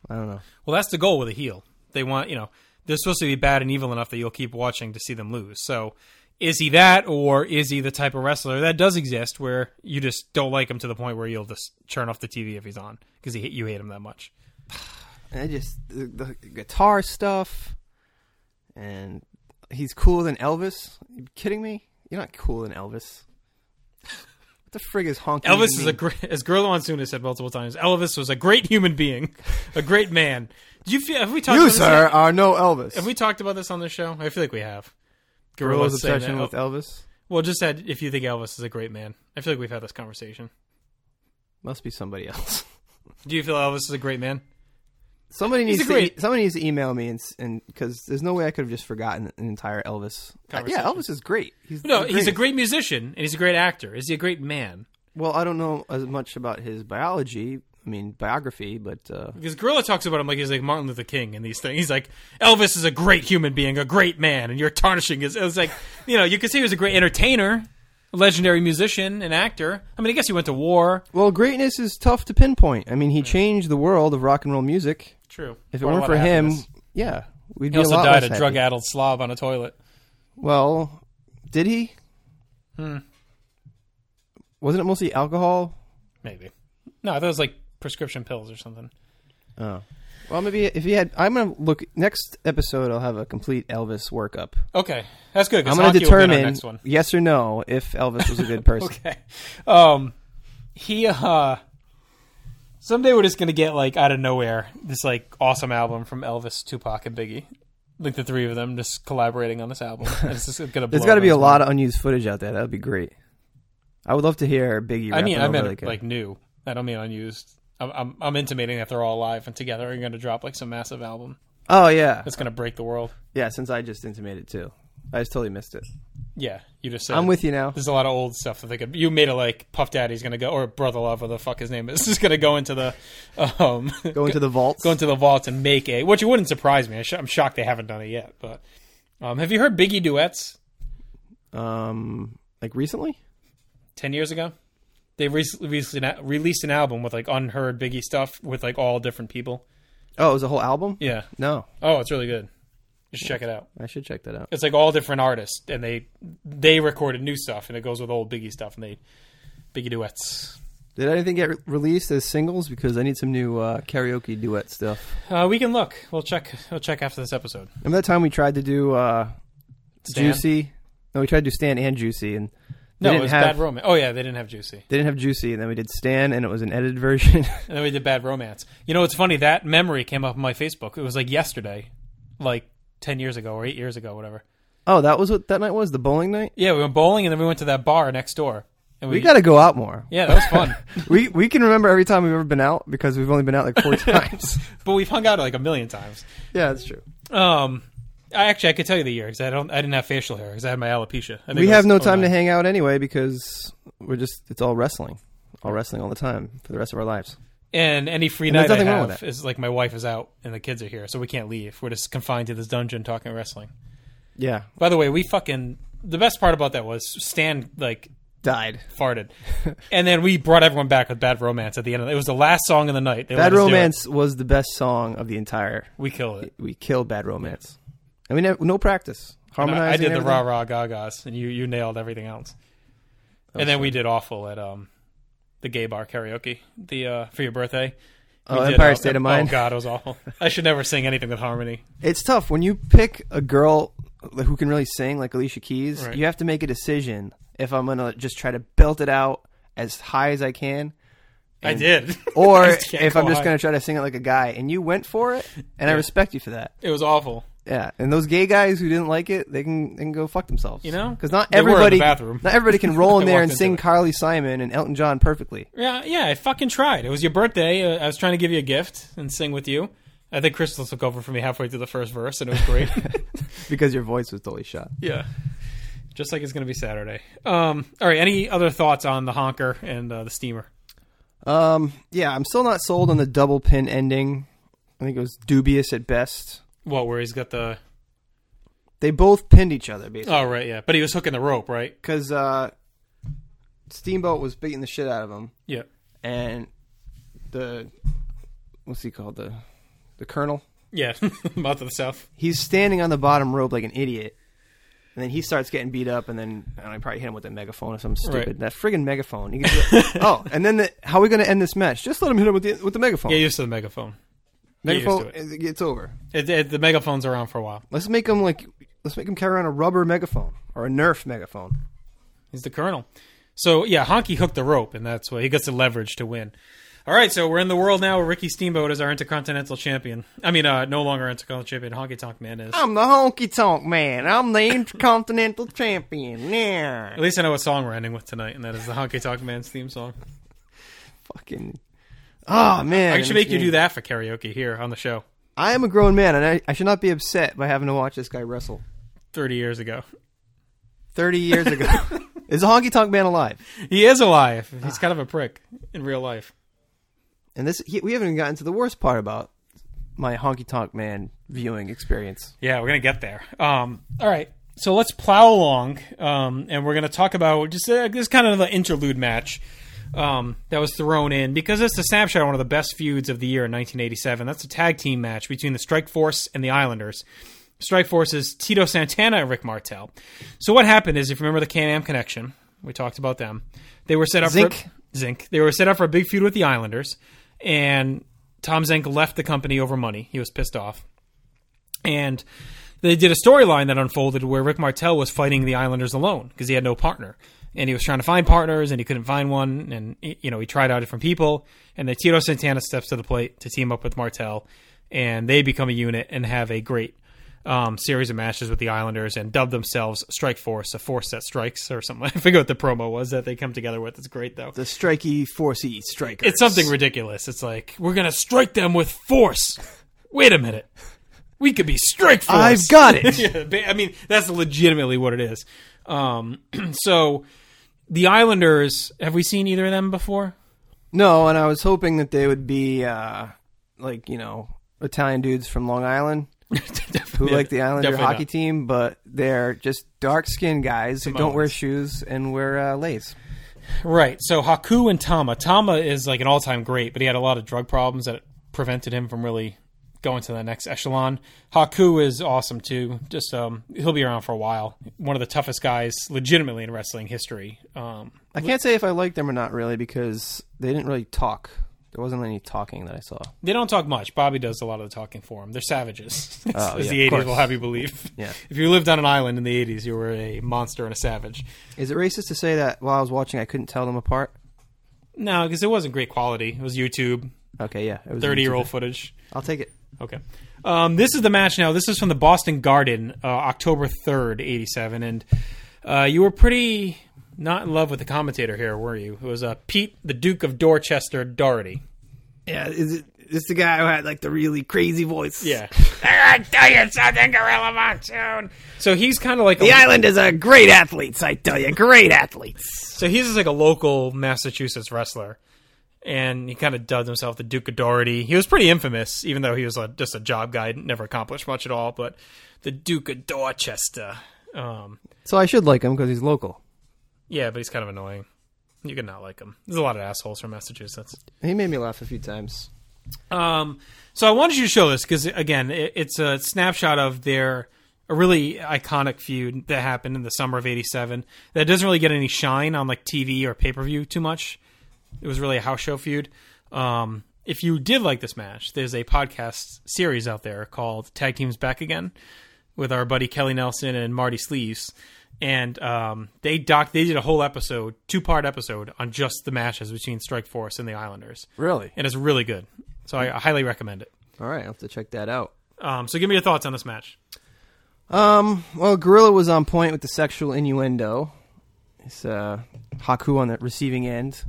I don't know. Well, that's the goal with a heel. They want, they're supposed to be bad and evil enough that you'll keep watching to see them lose. So is he that, or is he the type of wrestler that does exist where you just don't like him to the point where you'll just turn off the TV if he's on because you hate him that much? And the guitar stuff, and he's cooler than Elvis. Are you kidding me? You're not cooler than Elvis. What the frig is honky? Elvis is as Gorilla Monsoon has said multiple times, Elvis was a great human being, a great man. Have we talked you, about sir, this are no Elvis. Have we talked about this on this show? I feel like we have. Gorilla's obsession with Elvis? Well, just said if you think Elvis is a great man. I feel like we've had this conversation. Must be somebody else. Do you feel Elvis is a great man? Somebody needs to email me and because there's no way I could have just forgotten an entire Elvis. Yeah, Elvis is great. He's a great musician and he's a great actor. Is he a great man? Well, I don't know as much about his biography, but because Gorilla talks about him like he's like Martin Luther King and these things. He's like, Elvis is a great human being, a great man, and you're tarnishing his. It was like, you could say he was a great entertainer, a legendary musician, and actor. I mean, I guess he went to war. Well, greatness is tough to pinpoint. I mean, he changed the world of rock and roll music. True. If it weren't for him, we'd be a lot less happy. He also died a drug-addled slob on a toilet. Well, did he? Wasn't it mostly alcohol? Maybe. No, I thought it was like prescription pills or something. Oh. Well, maybe if he had... I'm going to look... Next episode, I'll have a complete Elvis workup. Okay. That's good. I'm going to determine yes or no if Elvis was a good person. Okay. Someday we're just going to get, like, out of nowhere, this, like, awesome album from Elvis, Tupac, and Biggie. Like, the three of them just collaborating on this album. It's just gonna There's got to be a lot of unused footage out there. That would be great. I would love to hear Biggie rap. I meant like new. I don't mean unused. I'm intimating that they're all alive and together are going to drop, like, some massive album. Oh, yeah. That's going to break the world. Yeah, since I just intimated, too. I just totally missed it. Yeah, you just said I'm with you now. There's a lot of old stuff that they could. You made it like Puff Daddy's going to go, or Brother Love, or the fuck his name is, just going to go into the go into the vaults, and make a. Which wouldn't surprise me. I'm shocked they haven't done it yet. But have you heard Biggie duets? Like recently? 10 years ago, they released an album with like unheard Biggie stuff with like all different people. Oh, it was a whole album? Yeah. No. Oh, it's really good. Just check it out. I should check that out. It's like all different artists, and they recorded new stuff, and it goes with old Biggie stuff, and Biggie duets. Did anything get released as singles? Because I need some new karaoke duet stuff. We can look. We'll check after this episode. Remember that time we tried to do Juicy? No, we tried to do Stan and Juicy, and no, it was Bad Romance. Oh yeah, they didn't have Juicy. They didn't have Juicy, and then we did Stan, and it was an edited version. And then we did Bad Romance. You know, it's funny, that memory came up on my Facebook. It was like yesterday, like 10 years ago or 8 years ago, whatever. Oh, that was what that night was? The bowling night? Yeah, we went bowling, and then we went to that bar next door. And we got to go out more. Yeah, that was fun. we can remember every time we've ever been out because we've only been out like 4 times. But we've hung out like a million times. Yeah, that's true. I could tell you the year because I didn't have facial hair because I had my alopecia. We have no time to hang out anyway because it's all wrestling all the time for the rest of our lives. And any free night I have is like my wife is out and the kids are here, so we can't leave. We're just confined to this dungeon talking wrestling. Yeah. By the way, the best part about that was Stan died, farted, and then we brought everyone back with Bad Romance at the end. It was the last song of the night. Bad Romance was the best song of the entire. We killed it. We killed Bad Romance. I mean, no practice. Harmonizing. I did the rah rah gagas, and you nailed everything else. And then we did awful at the gay bar karaoke for your birthday. Empire State of Mind. Oh God, it was awful. I should never sing anything with harmony. It's tough when you pick a girl who can really sing, like Alicia Keys. Right. You have to make a decision if I'm gonna just try to belt it out as high as I can. I did. Or if I'm just going to try to sing it like a guy. And you went for it, and I respect you for that. It was awful. Yeah, and those gay guys who didn't like it, they can go fuck themselves. You know? Because not everybody can roll in there and sing Carly Simon and Elton John perfectly. Yeah, I fucking tried. It was your birthday. I was trying to give you a gift and sing with you. I think Crystal took over for me halfway through the first verse, and it was great. Because your voice was totally shot. Yeah. Just like it's going to be Saturday. All right, any other thoughts on the honker and the steamer? Yeah, I'm still not sold on the double pin ending. I think it was dubious at best. What, where he's got the... They both pinned each other, basically. Oh, right, yeah. But he was hooking the rope, right? Because Steamboat was beating the shit out of him. Yeah. And what's he called? the Colonel. Yeah, Mouth of the South. He's standing on the bottom rope like an idiot. And then he starts getting beat up, and then I probably hit him with a megaphone or something stupid. Right. That friggin' megaphone. And then how are we going to end this match? Just let him hit him with the megaphone. Get used to the megaphone. Megaphone, it's over. The megaphone's around for a while. Let's make him carry around a rubber megaphone or a Nerf megaphone. He's the Colonel. So yeah, Honky hooked the rope, and that's what he gets the leverage to win. All right, so we're in the world now where Ricky Steamboat is our Intercontinental Champion. I mean, no longer Intercontinental Champion. Honky Tonk Man is. I'm the Honky Tonk Man. I'm the Intercontinental Champion. Yeah. At least I know what song we're ending with tonight, and that is the Honky Tonk Man's theme song. Fucking. Oh, man. I should make you do that for karaoke here on the show. I am a grown man, and I should not be upset by having to watch this guy wrestle. 30 years ago. 30 years ago. Is the Honky Tonk Man alive? He is alive. He's kind of a prick in real life. And we haven't even gotten to the worst part about my Honky Tonk Man viewing experience. Yeah, we're going to get there. All right, so let's plow along, and we're going to talk about just this kind of the interlude match that was thrown in, because it's a snapshot of one of the best feuds of the year in 1987. That's a tag team match between the Strike Force and the Islanders. Strike Force is Tito Santana and Rick Martel. So what happened is, if you remember the Can-Am Connection, we talked about them. They were set up Zinc. They were set up for a big feud with the Islanders. And Tom Zenk left the company over money. He was pissed off. And they did a storyline that unfolded where Rick Martel was fighting the Islanders alone because he had no partner. And he was trying to find partners, and he couldn't find one. And, he tried out different people. And then Tito Santana steps to the plate to team up with Martel. And they become a unit and have a great series of matches with the Islanders and dubbed themselves Strike Force, a force that strikes or something. I forget what the promo was that they come together with. It's great, though. The Strikey Forcey Strikers. It's something ridiculous. It's like, we're going to strike them with force. Wait a minute. We could be Strike Force. I've got it. Yeah, I mean, that's legitimately what it is. So, the Islanders, have we seen either of them before? No, and I was hoping that they would be, Italian dudes from Long Island. Who like the Islander hockey team, but they're just dark-skinned guys who don't wear shoes and wear lace. Right. So Haku and Tama. Tama is like an all-time great, but he had a lot of drug problems that prevented him from really going to the next echelon. Haku is awesome too. Just he'll be around for a while. One of the toughest guys, legitimately, in wrestling history. I can't say if I like them or not really because they didn't really talk. There wasn't any talking that I saw. They don't talk much. Bobby does a lot of the talking for them. They're savages, as the 80s course. will have you believe. Yeah. If you lived on an island in the 80s, you were a monster and a savage. Is it racist to say that while I was watching I couldn't tell them apart? No, because it wasn't great quality. It was YouTube. Okay, yeah. It was 30-year-old footage. I'll take it. Okay. This is the match now. This is from the Boston Garden, October 3rd, 87. And you were pretty not in love with the commentator here, were you? It was Pete, the Duke of Dorchester Doherty. Yeah, is this the guy who had like the really crazy voice? Yeah. I tell you something, Gorilla Monsoon. So he's kind of like the Islanders are great athletes, I tell you, great athletes. So he's just like a local Massachusetts wrestler. And he kind of dubbed himself the Duke of Doherty. He was pretty infamous, even though he was just a job guy, never accomplished much at all. But the Duke of Dorchester. So I should like him because he's local. Yeah, but he's kind of annoying. You could not like him. There's a lot of assholes from Massachusetts. He made me laugh a few times. So I wanted you to show this because, again, it's a snapshot of a really iconic feud that happened in the summer of 87 that doesn't really get any shine on like TV or pay-per-view too much. It was really a house show feud. If you did like this match, there's a podcast series out there called Tag Teams Back Again with our buddy Kelly Nelson and Marty Sleeves. And they did a whole episode, 2-part episode, on just the matches between Strike Force and the Islanders. Really? And it's really good. So I highly recommend it. All right, I'll have to check that out. So give me your thoughts on this match. Well, Gorilla was on point with the sexual innuendo. It's Haku on the receiving end.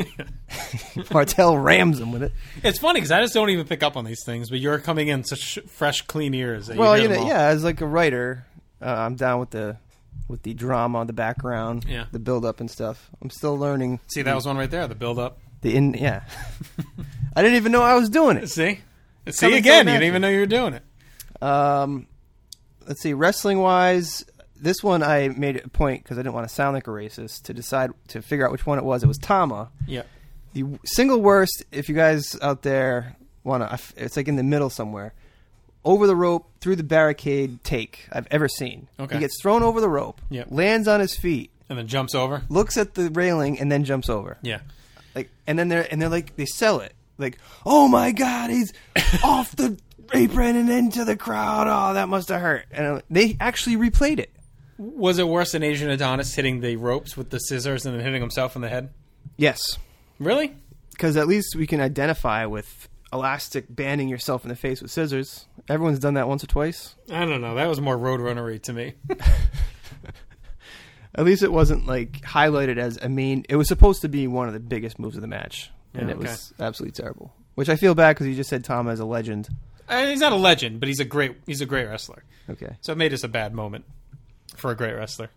Martel rams him with it. It's funny because I just don't even pick up on these things, but you're coming in such fresh, clean ears. That well, as like a writer, I'm down with the drama on the background, the build-up and stuff. I'm still learning. See, that was one right there, the build-up. I didn't even know I was doing it. See again, you didn't even know you were doing it. Let's see, wrestling-wise, this one I made a point, because I didn't want to sound like a racist, to figure out which one it was. It was Tama. Yeah. The single worst, if you guys out there It's like in the middle somewhere. Over the rope, through the barricade take I've ever seen. Okay. He gets thrown over the rope, lands on his feet, and then jumps over. Looks at the railing, and then jumps over. Yeah. Like, and then they're like, they sell it. Like, oh my God, he's off the apron and into the crowd. Oh, that must have hurt. And they actually replayed it. Was it worse than Adrian Adonis hitting the ropes with the scissors and then hitting himself in the head? Yes. Really? Because at least we can identify with elastic banding yourself in the face with scissors. Everyone's done that once or twice. I don't know. That was more roadrunnery to me. At least it wasn't like highlighted as a main. It was supposed to be one of the biggest moves of the match, and it was absolutely terrible. Which I feel bad because you just said Tom as a legend. He's not a legend, but he's a great wrestler. Okay, so it made us a bad moment for a great wrestler.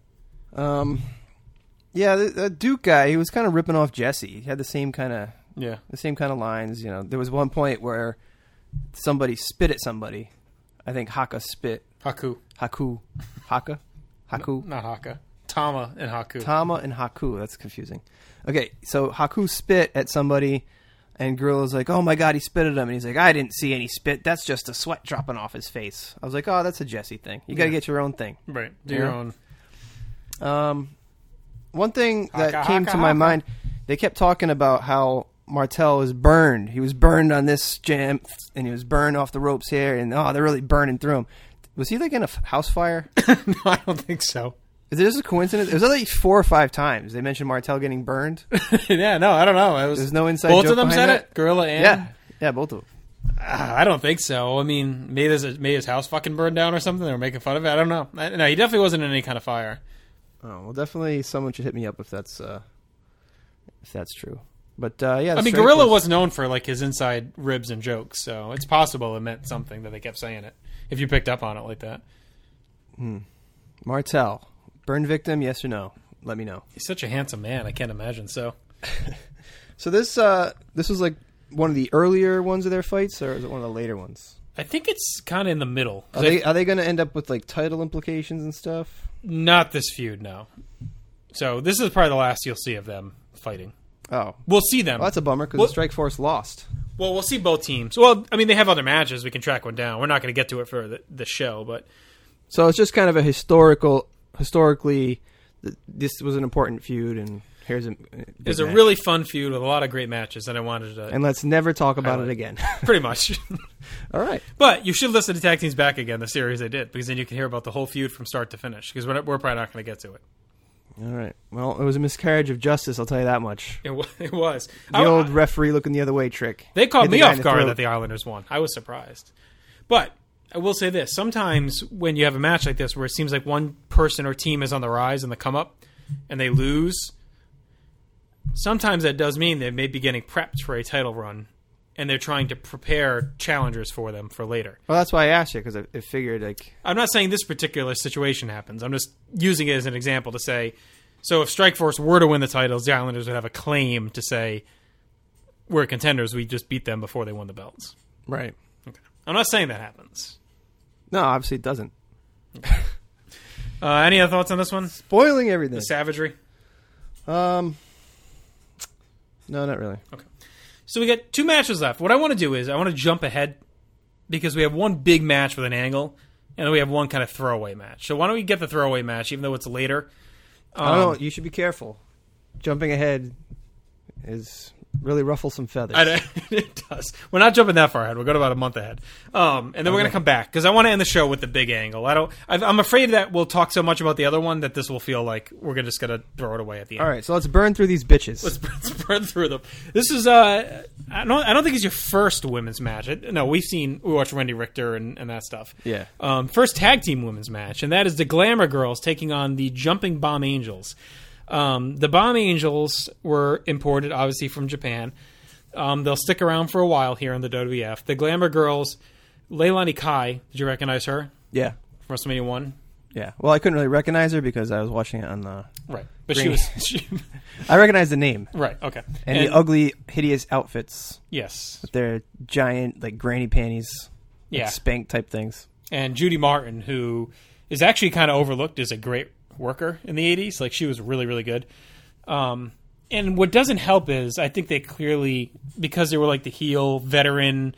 Yeah, the Duke guy, he was kind of ripping off Jesse. He had the same kind of lines. You know, there was one point where somebody spit at somebody. I think Haka spit. Haku. Haka. Haku. No, not Haka. Tama and Haku. Tama and Haku. That's confusing. Okay, so Haku spit at somebody, and Gorilla's like, oh my God, he spit at him. And he's like, I didn't see any spit. That's just a sweat dropping off his face. I was like, oh, that's a Jesse thing. You got to get your own thing. Right. Do your own. One thing that came to my mind, they kept talking about how Martel is burned. He was burned on this jam, and he was burned off the ropes here, and they're really burning through him. Was he like in a house fire? No, I don't think so. Is it just a coincidence? It was like 4 or 5 times they mentioned Martel getting burned. Yeah, no, I don't know. There's no inside both joke of them said that? it? Gorilla and? Yeah, both of them. I don't think so. I mean, made his house fucking burn down or something. They were making fun of it. I don't know. No, he definitely wasn't in any kind of fire. Oh, well, definitely someone should hit me up if that's true. But yeah, I mean, Gorilla was known for like his inside ribs and jokes, so it's possible it meant something that they kept saying it. If you picked up on it like that. Martel, burn victim, yes or no? Let me know. He's such a handsome man. I can't imagine so. So this was like one of the earlier ones of their fights, or is it one of the later ones? I think it's kind of in the middle. Are they going to end up with like title implications and stuff? Not this feud, no. So this is probably the last you'll see of them fighting. Oh, we'll see them. Well, that's a bummer because the Strikeforce lost. Well, we'll see both teams. Well, I mean, they have other matches. We can track one down. We're not going to get to it for the show, but so it's just kind of a historically, this was an important feud, and here's a it's a really fun feud with a lot of great matches, and I wanted to. And let's never talk about it again. Pretty much. All right, but you should listen to Tag Teams Back Again, the series they did, because then you can hear about the whole feud from start to finish. Because we're probably not going to get to it. All right. Well, it was a miscarriage of justice, I'll tell you that much. It was. The old referee looking the other way trick. They caught me off guard that the Islanders won. I was surprised. But I will say this. Sometimes when you have a match like this where it seems like one person or team is on the rise and the come up and they lose, sometimes that does mean they may be getting prepped for a title run and they're trying to prepare challengers for them for later. Well, that's why I asked you, because I figured like... I'm not saying this particular situation happens. I'm just using it as an example to say, so if Strikeforce were to win the titles, the Islanders would have a claim to say, we're contenders, we just beat them before they won the belts. Right. Okay. I'm not saying that happens. No, obviously it doesn't. Okay. Any other thoughts on this one? Spoiling everything. The savagery? No, not really. Okay. So we got 2 matches left. What I want to do is I want to jump ahead because we have one big match with an angle, and then we have one kind of throwaway match. So why don't we get the throwaway match, even though it's later? I don't know. You should be careful. Jumping ahead is really ruffles some feathers. It does. We're not jumping that far ahead. We'll go to about a month ahead. And then we're going to come back because I want to end the show with the big angle. I'm afraid that we'll talk so much about the other one that this will feel like we're just going to throw it away at the end. All right, so let's burn through these bitches. Let's burn through them. This is I don't think it's your first women's match. No, we watched Wendy Richter and that stuff. Yeah. First tag team women's match, and that is the Glamour Girls taking on the Jumping Bomb Angels. The Bomb Angels were imported, obviously, from Japan. They'll stick around for a while here in the WWF. The Glamour Girls, Leilani Kai, did you recognize her? Yeah. From WrestleMania 1? Yeah. Well, I couldn't really recognize her because I was watching it on the... Right. But green. I recognized the name. Right, okay. And the ugly, hideous outfits. Yes. With their giant, like, granny panties. Yeah. Like spank type things. And Judy Martin, who is actually kind of overlooked as a great worker in the 80s. Like, she was really, really good. And what doesn't help is I think they clearly, because they were like the heel veteran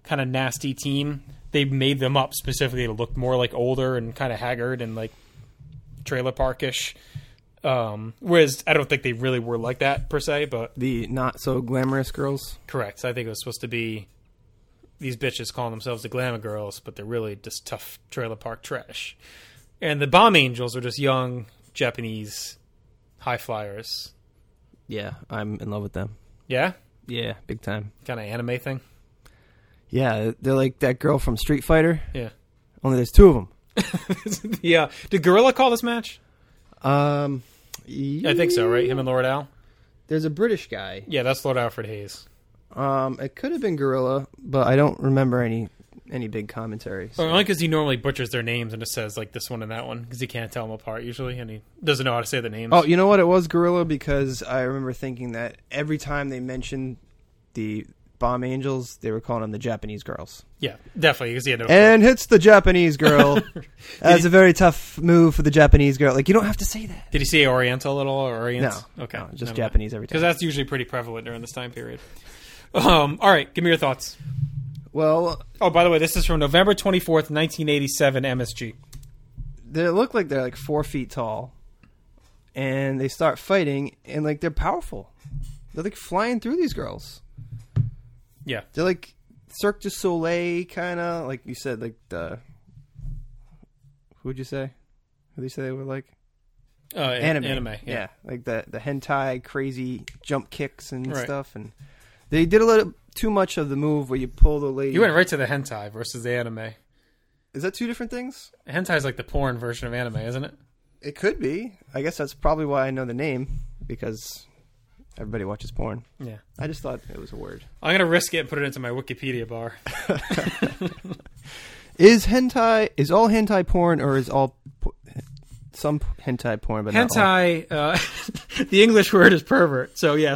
kind of nasty team. They made them up specifically to look more like older and kind of haggard and like trailer parkish. Whereas I don't think they really were like that per se, but The not so glamorous girls. correct. I think it was supposed to be these bitches calling themselves the glamour girls, but they're really just tough trailer park trash. And the Bomb Angels are just young Japanese high flyers. Yeah, I'm in love with them. Yeah? Yeah, big time. Kind of anime thing. Yeah, they're like that girl from Street Fighter. Yeah. Only there's two of them. Yeah. Did Gorilla call this match? Yeah. I think so, right? Him and Lord Al? There's a British guy. Yeah, that's Lord Alfred Hayes. It could have been Gorilla, but I don't remember any big commentary. So. Only because he normally butchers their names and just says like this one and that one because he can't tell them apart usually, and he doesn't know how to say the names. Oh, you know what? It was Gorilla because I remember thinking that every time they mentioned the Bomb Angels, they were calling them the Japanese girls. Yeah, definitely because he had no. And hits the Japanese girl. That's a very tough move for the Japanese girl. Like, you don't have to say that. Did he say Oriental at all or Orient? No. Okay. No, just Japanese every time. Because that's usually pretty prevalent during this time period. All right, give me your thoughts. Well, Oh, by the way, this is from November 24th, 1987 MSG. they look like they're like 4 feet tall. And they start fighting, and like they're powerful. They're like flying through these girls. Yeah. They're like Cirque du Soleil, kind of like you said. Like the who'd you say? Who did you say they were like? Anime. Yeah, like the hentai crazy jump kicks and Right. stuff, and they did a little too much of the move where you pull the lady. You went right to the hentai versus the anime. Is that two different things? Hentai is like the porn version of anime, isn't it? It could be. I guess that's probably why I know the name, because everybody watches porn. Yeah. I just thought it was a word. I'm going to risk it and put it into my Wikipedia bar. Is all hentai porn, or is some hentai porn, but not all? Hentai, the English word is pervert, so yes.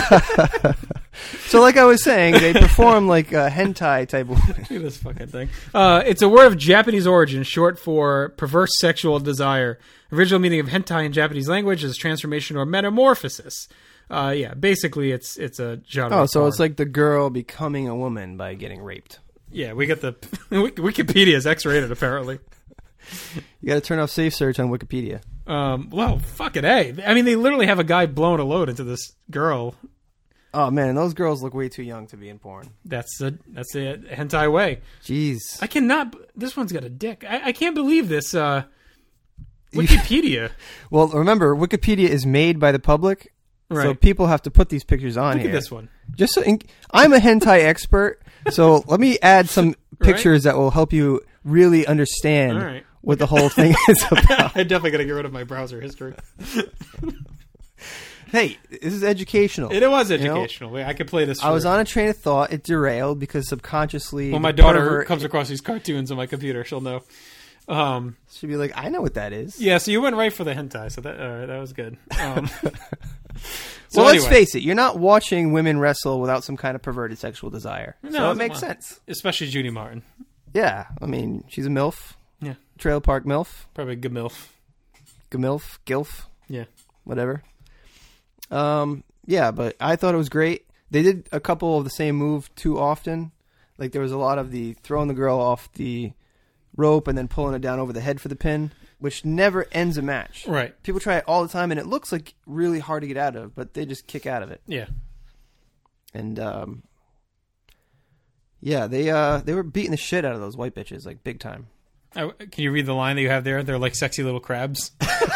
So like I was saying, they perform like a hentai type of... Look at this fucking thing. It's a word of Japanese origin, short for perverse sexual desire. Original meaning of hentai in Japanese language is transformation or metamorphosis. Yeah, basically it's a genre. Oh, so porn. it's like the girl becoming a woman by getting raped. Yeah, we got the Wikipedia is X-rated apparently. You got to turn off safe search on Wikipedia. Well, fucking A. I mean, they literally have a guy blowing a load into this girl. Oh man, those girls look way too young to be in porn. That's the hentai way. Jeez. I cannot. This one's got a dick. I can't believe this. Wikipedia. Well, remember, Wikipedia is made by the public, so Right. people have to put these pictures on Look here. at this one. Just so I'm a hentai expert, so let me add some pictures that will help you really understand All right. what the whole thing is about. I'm definitely gonna get rid of my browser history. Hey, this is educational. It was you know? educational. I could play this. I was on a train of thought. It derailed because subconsciously... When my the daughter pervert comes across these cartoons on my computer, she'll know. She'd be like, I know what that is. Yeah, so you went right for the hentai, so that was good. So let's face it, you're not watching women wrestle without some kind of perverted sexual desire. No, So it makes sense. Especially Judy Martin. Yeah, I mean, she's a MILF. Yeah. Trailer Park MILF. Probably a good MILF. Gamilf. Gilf. Yeah. Whatever. Yeah, but I thought it was great. They did a couple of the same move too often. Like there was a lot of the throwing the girl off the rope and then pulling it down over the head for the pin, which never ends a match. Right. People try it all the time, and it looks like really hard to get out of, but they just kick out of it. Yeah. And yeah, they were beating the shit out of those white bitches, like big time. Can you read the line that you have there? They're like sexy little crabs.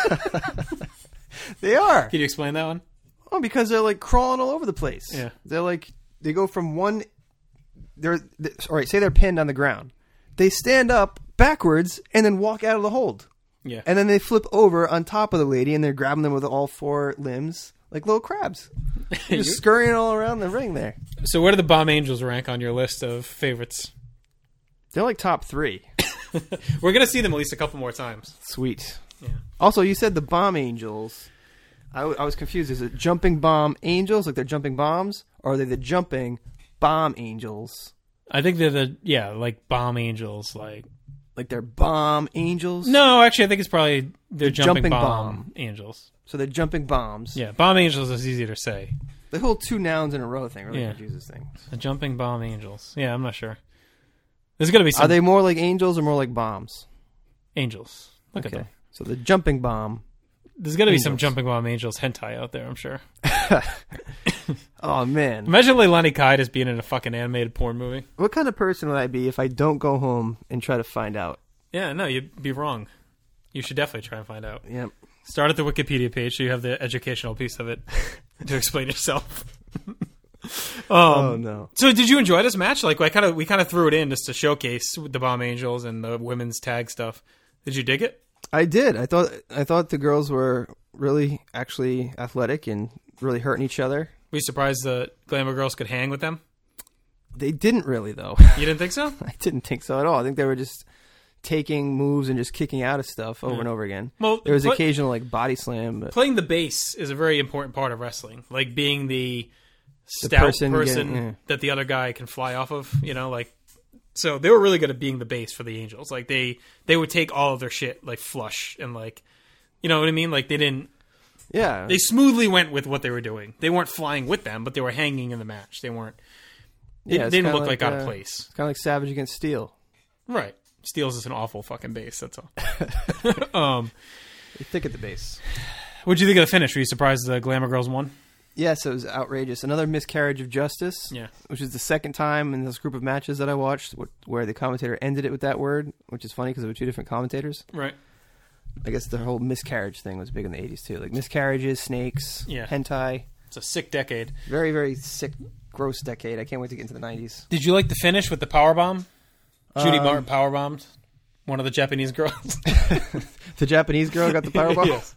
They are. Can you explain that one? Oh, because they're like crawling all over the place. Yeah. They're like, they go from one, all right, say they're pinned on the ground. They stand up backwards and then walk out of the hold. Yeah. And then they flip over on top of the lady and they're grabbing them with all four limbs like little crabs. They're just scurrying all around the ring there. So where do the Bomb Angels rank on your list of favorites? They're like top 3. We're going to see them at least a couple more times. Sweet. Yeah. Also, you said the Bomb Angels. I was confused. Is it jumping bomb angels, like they're jumping bombs? Or are they the jumping bomb angels? I think they're like Bomb Angels, like they're bomb angels? No, actually, I think it's probably they're jumping jumping bomb bomb. angels. So they're jumping bombs. Yeah, Bomb Angels is easier to say. The whole 2 nouns in a row thing really Yeah. confuses things. The jumping Bomb Angels. Yeah, I'm not sure. There's going to be some... Are they more like angels or more like bombs? Angels. Look at them. So the jumping bomb. There's got to be some jumping bomb angels hentai out there, I'm sure. Oh, man. Imagine Lenny Kai just being in a fucking animated porn movie. What kind of person would I be if I don't go home and try to find out? Yeah, no, you'd be wrong. You should definitely try and find out. Yep. Start at the Wikipedia page so you have the educational piece of it to explain yourself. Oh, no. So did you enjoy this match? Like, we kind of threw it in just to showcase the Bomb Angels and the women's tag stuff. Did you dig it? I did. I thought the girls were really actually athletic and really hurting each other. Were you surprised the Glamour Girls could hang with them? They didn't really, though. You didn't think so? I didn't think so at all. I think they were just taking moves and just kicking out of stuff over and over again. Well, there was occasional like body slam. But playing the bass is a very important part of wrestling. Like being the stout person that the other guy can fly off of. You know, like so they were really good at being the bass for the Angels. Like they would take all of their shit like flush and like, you know what I mean? Like they didn't. Yeah. They smoothly went with what they were doing. They weren't flying with them, but they were hanging in the match. They weren't. They didn't look like out of place. Kind of like Savage against Steel. Right. Steel's is an awful fucking bass. That's all. You thick at the base. What'd you think of the finish? Were you surprised the Glamour Girls won? Yes, it was outrageous. Another miscarriage of justice. Yeah. Which is the second time in this group of matches that I watched where the commentator ended it with that word, which is funny because there were two different commentators. Right. I guess the whole miscarriage thing was big in the 80s too. Like miscarriages, snakes, hentai. It's a sick decade. Very, very sick, gross decade. I can't wait to get into the 90s. Did you like the finish with the powerbomb? Judy Martin powerbombed one of the Japanese girls. The Japanese girl got the powerbomb? Yes.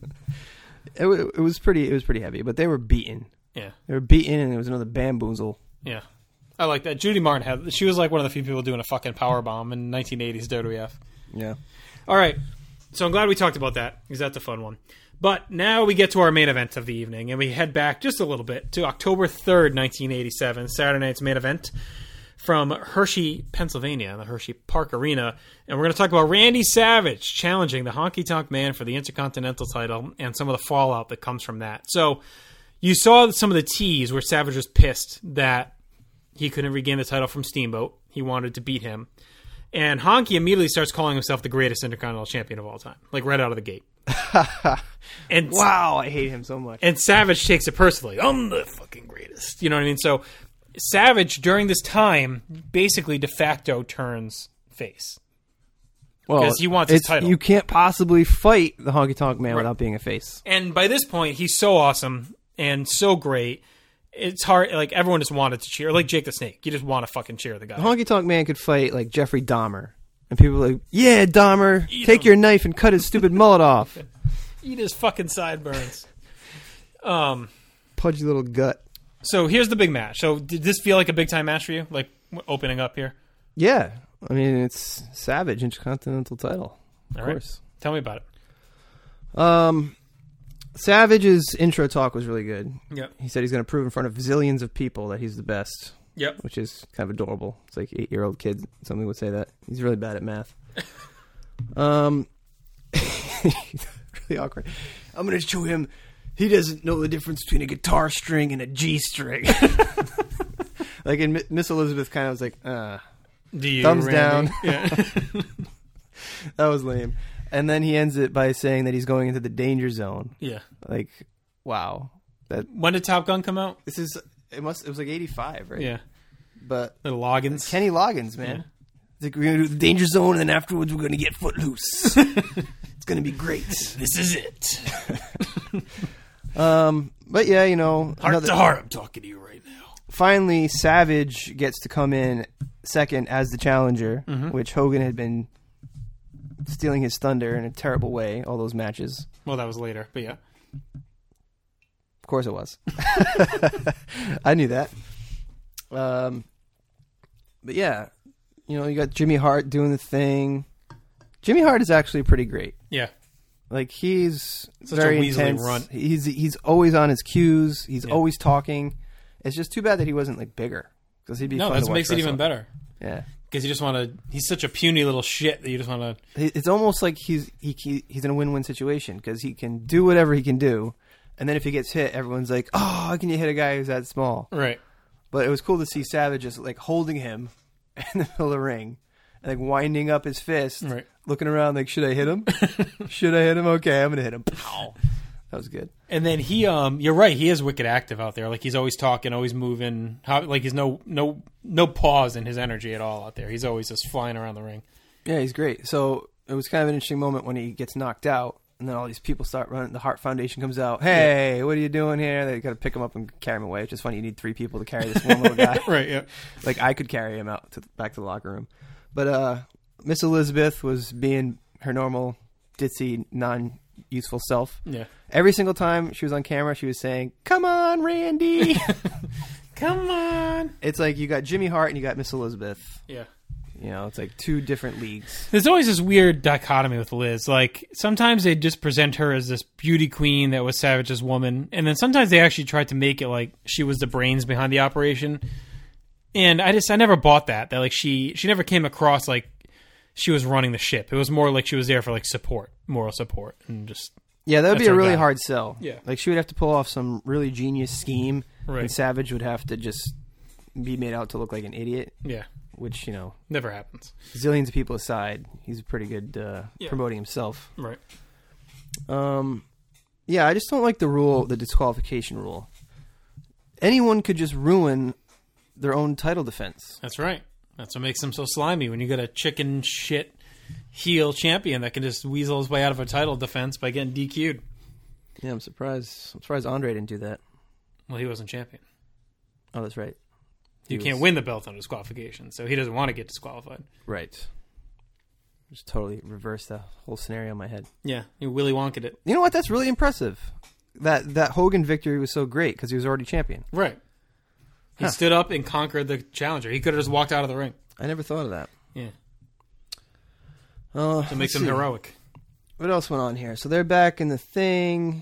It was pretty heavy, but they were beaten. Yeah. They were beaten, and it was another bamboozle. Yeah. I like that. Judy Martin she was like one of the few people doing a fucking powerbomb in 1980s WWF. Yeah. All right. So I'm glad we talked about that, because that's a fun one. But now we get to our main event of the evening, and we head back just a little bit to October 3rd, 1987, Saturday night's main event from Hershey, Pennsylvania, the Hershey Park Arena. And we're going to talk about Randy Savage challenging the Honky Tonk Man for the Intercontinental title and some of the fallout that comes from that. So you saw some of the tease where Savage was pissed that he couldn't regain the title from Steamboat. He wanted to beat him. And Honky immediately starts calling himself the greatest Intercontinental Champion of all time, like right out of the gate. And wow, I hate him so much. And Savage takes it personally. I'm the fucking greatest. You know what I mean? So Savage, during this time, basically de facto turns face. Well, because he wants his title. You can't possibly fight the Honky Tonk Man without being a face. And by this point, he's so awesome and so great. It's hard. Like, everyone just wanted to cheer. Like Jake the Snake. You just want to fucking cheer the guy. The Honky Tonk Man could fight, like, Jeffrey Dahmer. And people are like, yeah, Dahmer, take your knife and cut his stupid mullet off. Eat his fucking sideburns. Pudgy little gut. So here's the big match. So did this feel like a big time match for you? Like opening up here? Yeah. I mean, it's Savage, Intercontinental title. Of course. Tell me about it. Savage's intro talk was really good. Yep. He said he's going to prove in front of zillions of people that he's the best. Yep. Which is kind of adorable. It's like 8-year-old kid. Somebody would say that. He's really bad at math. Really awkward. I'm going to show him he doesn't know the difference between a guitar string and a G string. Like in Miss Elizabeth kind of was like, Do you, thumbs Randy? down. Yeah. That was lame. And then he ends it by saying that he's going into the danger zone. Yeah. Like, wow. When did Top Gun come out? It was like 85, right? Yeah. But Little Loggins. Kenny Loggins, man. Yeah. It's like, we're going to do the danger zone, and then afterwards we're going to get footloose. It's going to be great. This is it. But yeah, you know. Heart to heart, I'm talking to you right now. Finally, Savage gets to come in second as the challenger, which Hogan had been stealing his thunder in a terrible way, all those matches. Well, that was later, but yeah. Of course it was. I knew that. But yeah, you know, you got Jimmy Hart doing the thing. Jimmy Hart is actually pretty great. Yeah. Like, he's Such very a weaselly intense. runt. He's always on his cues. He's always talking. It's just too bad that he wasn't, like, bigger. Because he'd be fun to watch that makes it even wrestle. better. Yeah. Because you just want to... He's such a puny little shit that you just want to... It's almost like he's in a win-win situation. Because he can do whatever he can do. And then if he gets hit, everyone's like, oh, how can you hit a guy who's that small? Right. But it was cool to see Savage just, like, holding him in the middle of the ring, and like winding up his fist, Right. looking around like, should I hit him? Should I hit him? Okay, I'm gonna hit him. Pow. That was good. And then he, you're right, he is wicked active out there. Like, he's always talking, always moving. Like, he's no pause in his energy at all out there. He's always just flying around the ring. Yeah, he's great. So it was kind of an interesting moment when he gets knocked out, and then all these people start running. The Hart Foundation comes out. Hey, what are you doing here? They got to pick him up and carry him away. It's just funny. You need 3 people to carry this one little guy. Right, yeah. Like, I could carry him out back to the locker room. But Miss Elizabeth was being her normal, ditzy, non-useful self. Yeah. Every single time she was on camera, she was saying, "Come on, Randy." Come on. It's like you got Jimmy Hart and you got Miss Elizabeth. Yeah. You know, it's like 2 different leagues. There's always this weird dichotomy with Liz. Like, sometimes they just present her as this beauty queen that was Savage's woman, and then sometimes they actually tried to make it like she was the brains behind the operation. And I never bought that like she never came across like she was running the ship. It was more like she was there for like support, moral support, and just Yeah, that would be That's a her really guy. hard sell. Yeah. Like, she would have to pull off some really genius scheme, Right. and Savage would have to just be made out to look like an idiot, yeah, which, you know, never happens. zillions of people aside, he's pretty good promoting himself. Right. Yeah, I just don't like the disqualification rule. Anyone could just ruin their own title defense. That's right. That's what makes them so slimy. When you got a chicken shit heel champion that can just weasel his way out of a title defense by getting DQ'd. Yeah, I'm surprised. I'm surprised Andre didn't do that. Well, he wasn't champion. Oh, that's right. You can't win the belt on disqualification, so he doesn't want to get disqualified. Right. Just totally reversed the whole scenario in my head. Yeah, you Willy Wonka'd it. You know what? That's really impressive. That Hogan victory was so great because he was already champion. Right. He Huh. stood up and conquered the challenger. He could have just walked out of the ring. I never thought of that. Yeah. Oh, To make them heroic. What else went on here? So they're back in the thing,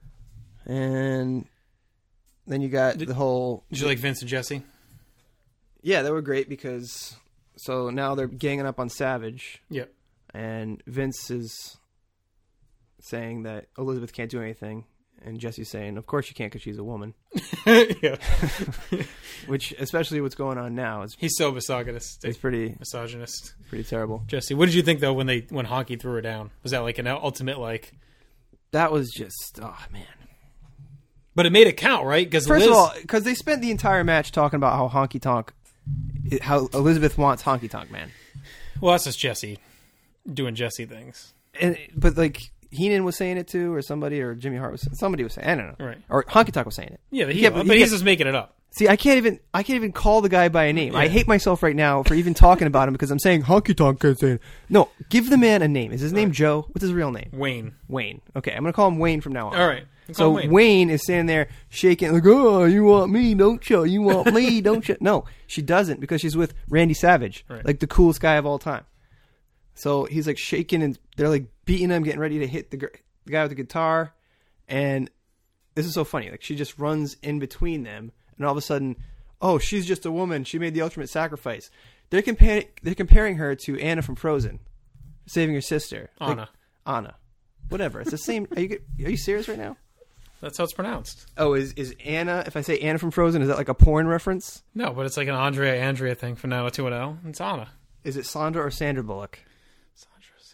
and then you got the whole. Did you like Vince and Jesse? Yeah, they were great because so now they're ganging up on Savage, Yep. and Vince is saying that Elizabeth can't do anything, and Jesse's saying, "Of course you can't because she's a woman." Yeah. Which, especially what's going on now, is He's so misogynist. it's pretty Misogynist. terrible. Jesse, what did you think though when Honky threw her down? Was that like an ultimate like? That was just man. But it made it count, right? Because First of all, because they spent the entire match talking about how honky tonk, how Elizabeth wants honky tonk man, well, that's just Jesse doing Jesse things. but like Heenan was saying it too, or somebody, or Jimmy Hart was somebody was saying, I don't know, Right. or honky tonk was saying it. Yeah, Yeah, but he he's kept- just making it up. See, I can't even call the guy by a name. I Yeah. hate myself right now for even talking about him because I'm saying honky tonk. No, give the man a name. Is his name Joe? What's his real name? Wayne. Wayne. Okay, I'm gonna call him Wayne from now on. All right. So Wayne is standing there shaking like, "Oh, you want me, don't you? You want me, don't you?" No, she doesn't because she's with Randy Savage, Right. like the coolest guy of all time. So he's like shaking and they're like beating him, getting ready to hit the guy with the guitar. And this is so funny. Like she just runs in between them, and all of a sudden, oh, she's just a woman. She made the ultimate sacrifice. They're comparing her to Anna from Frozen, saving her sister. Anna. Whatever. It's the same. Are you serious right now? That's how it's pronounced. Oh, is Anna, if I say Anna from Frozen, is that like a porn reference? No, but it's like an Andrea thing from now to an L. It's Anna. Is it Sandra or Sandra Bullock? Sandra.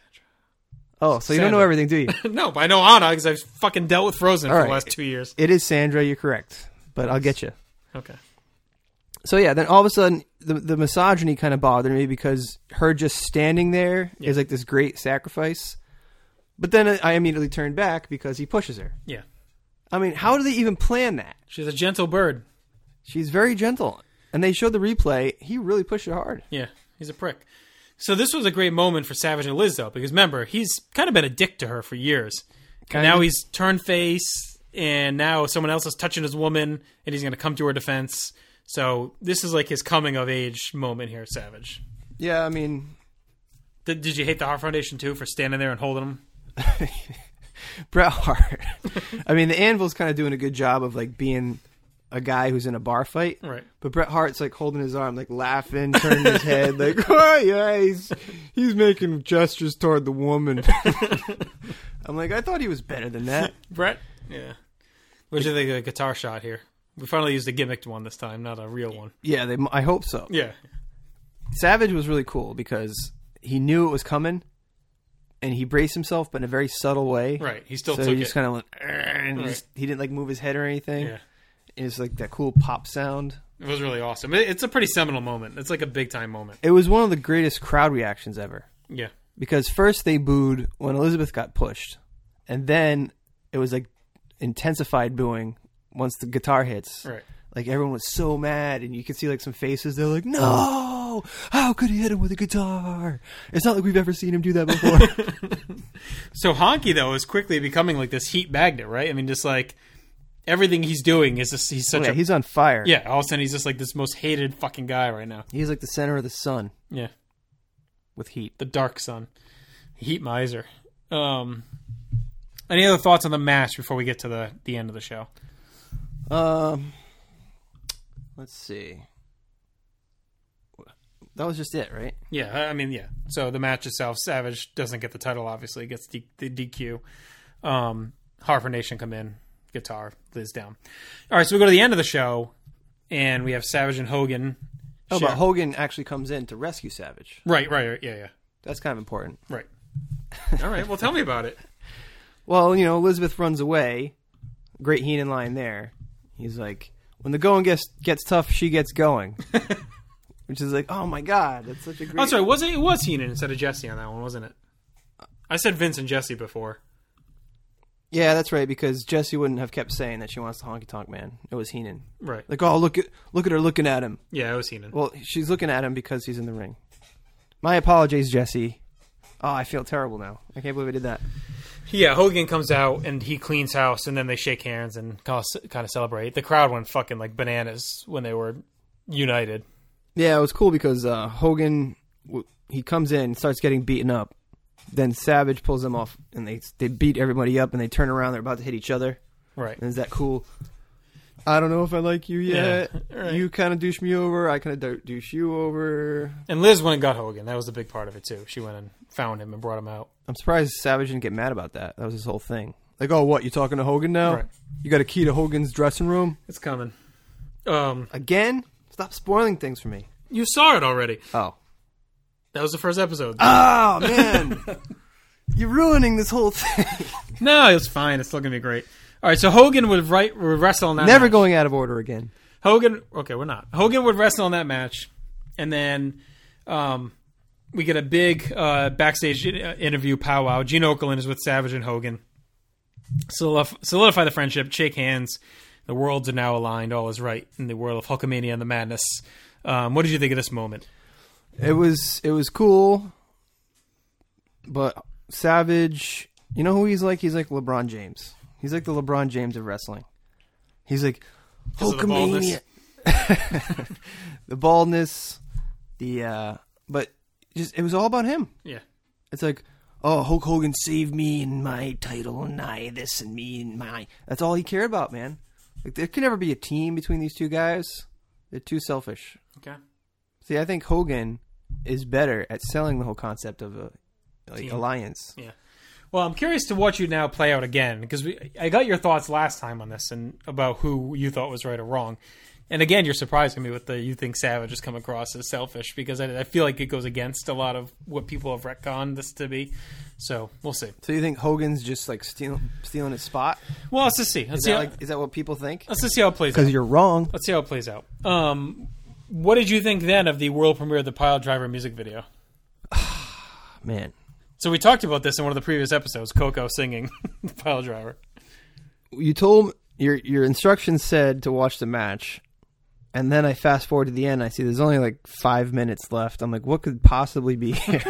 Oh, so you don't know Sandra. everything, do you? No, but I know Anna because I've fucking dealt with Frozen All for right. the last 2 years. It is Sandra, you're correct. But I'll get you. Okay. So yeah, then all of a sudden, the misogyny kind of bothered me because her just standing there is like this great sacrifice. But then I immediately turned back because he pushes her. Yeah. I mean, how do they even plan that? She's a gentle bird. She's very gentle. And they showed the replay. He really pushed her hard. Yeah, he's a prick. So this was a great moment for Savage and Liz, though, because remember, he's kind of been a dick to her for years. And now he's turned face, and now someone else is touching his woman, and he's going to come to her defense. So this is like his coming-of-age moment here, Savage. Yeah, I mean... Did you hate the Hart Foundation, too, for standing there and holding him? Bret Hart. I mean, the Anvil's kind of doing a good job of like being a guy who's in a bar fight. Right. But Bret Hart's like holding his arm, like laughing, turning his head, like, oh yeah, he's making gestures toward the woman. I'm like, I thought he was better than that. Bret? Yeah. What did you think of the guitar shot here? We finally used a gimmicked one this time, not a real one. Yeah, I hope so. Yeah. Savage was really cool because he knew it was coming, and he braced himself, but in a very subtle way. Right. He still so took he just it. kind of went, and he didn't like move his head or anything. Yeah. It was like that cool pop sound. It was really awesome. It's a pretty seminal moment. It's like a big time moment. It was one of the greatest crowd reactions ever. Yeah. Because first they booed when Elizabeth got pushed, and then it was like intensified booing once the guitar hits. Right. Like everyone was so mad, and you could see like some faces. They're like, "No, how could he hit him with a guitar? It's not like we've ever seen him do that before." So Honky though is quickly becoming like this heat magnet, right? I mean, just like everything he's doing is just he's such he's on fire. Yeah. All of a sudden he's just like this most hated fucking guy right now. He's like the center of the sun. Yeah. With heat, the dark sun, heat miser. Any other thoughts on the match before we get to the end of the show? Let's see. That was just it, right? Yeah, I mean, yeah. So the match itself, Savage doesn't get the title, obviously. He gets the DQ. Harper Nation come in, guitar, Liz down. All right, so we go to the end of the show, and we have Savage and Hogan. Oh, but Hogan actually comes in to rescue Savage. Right, yeah. That's kind of important. Right. All right, well, tell me about it. Well, Elizabeth runs away. Great Heenan line there. He's like, when the going gets tough, she gets going. Which is like, oh my God, that's such a great... Oh, sorry, it was Heenan instead of Jesse on that one, wasn't it? I said Vince and Jesse before. Yeah, that's right, because Jesse wouldn't have kept saying that she wants the honky tonk man. It was Heenan. Right. Like, oh, look at her looking at him. Yeah, it was Heenan. Well, she's looking at him because he's in the ring. My apologies, Jesse. Oh, I feel terrible now. I can't believe I did that. Yeah, Hogan comes out and he cleans house, and then they shake hands and kind of celebrate. The crowd went fucking like bananas when they were united. Yeah, it was cool because Hogan, he comes in, starts getting beaten up. Then Savage pulls them off, and they beat everybody up, and they turn around. They're about to hit each other. Right. And is that cool? I don't know if I like you yet. Yeah, right. You kind of douche me over. I kind of douche you over. And Liz went and got Hogan. That was a big part of it, too. She went and found him and brought him out. I'm surprised Savage didn't get mad about that. That was his whole thing. Like, oh, what? You talking to Hogan now? Right. You got a key to Hogan's dressing room? It's coming. Again? Stop spoiling things for me. You saw it already. Oh. That was the first episode. Oh, man. You're ruining this whole thing. No, it's fine. It's still going to be great. All right, so Hogan would wrestle in that Never match. going out of order again. Okay, we're not. Hogan would wrestle in that match, and then we get a big backstage interview powwow. Gene Okerlund is with Savage and Hogan. Solidify the friendship, shake hands. The worlds are now aligned. All is right in the world of Hulkamania and the Madness. What did you think of this moment? It was cool, but Savage, you know who he's like? He's like LeBron James. He's like the LeBron James of wrestling. He's like Hulkamania. The baldness, but just it was all about him. Yeah, it's like, oh, Hulk Hogan saved me and my title and I this and me and my. That's all he cared about, man. Like there can never be a team between these two guys. They're too selfish. Okay. See, I think Hogan is better at selling the whole concept of a alliance. Yeah. Well, I'm curious to watch you now play out again because I got your thoughts last time on this and about who you thought was right or wrong. And again, you're surprising me with you think Savage has come across as selfish because I feel like it goes against a lot of what people have retconned this to be. So we'll see. So you think Hogan's just like stealing his spot? Well, let's just see. Is that what people think? Let's just see how it plays out. Because you're wrong. Let's see how it plays out. What did you think then of the world premiere of the Pile Driver music video? Man. So we talked about this in one of the previous episodes, Coco singing Pile Driver. You told your instructions said to watch the match, and then I fast forward to the end. I see there's only like 5 minutes left. I'm like, what could possibly be here?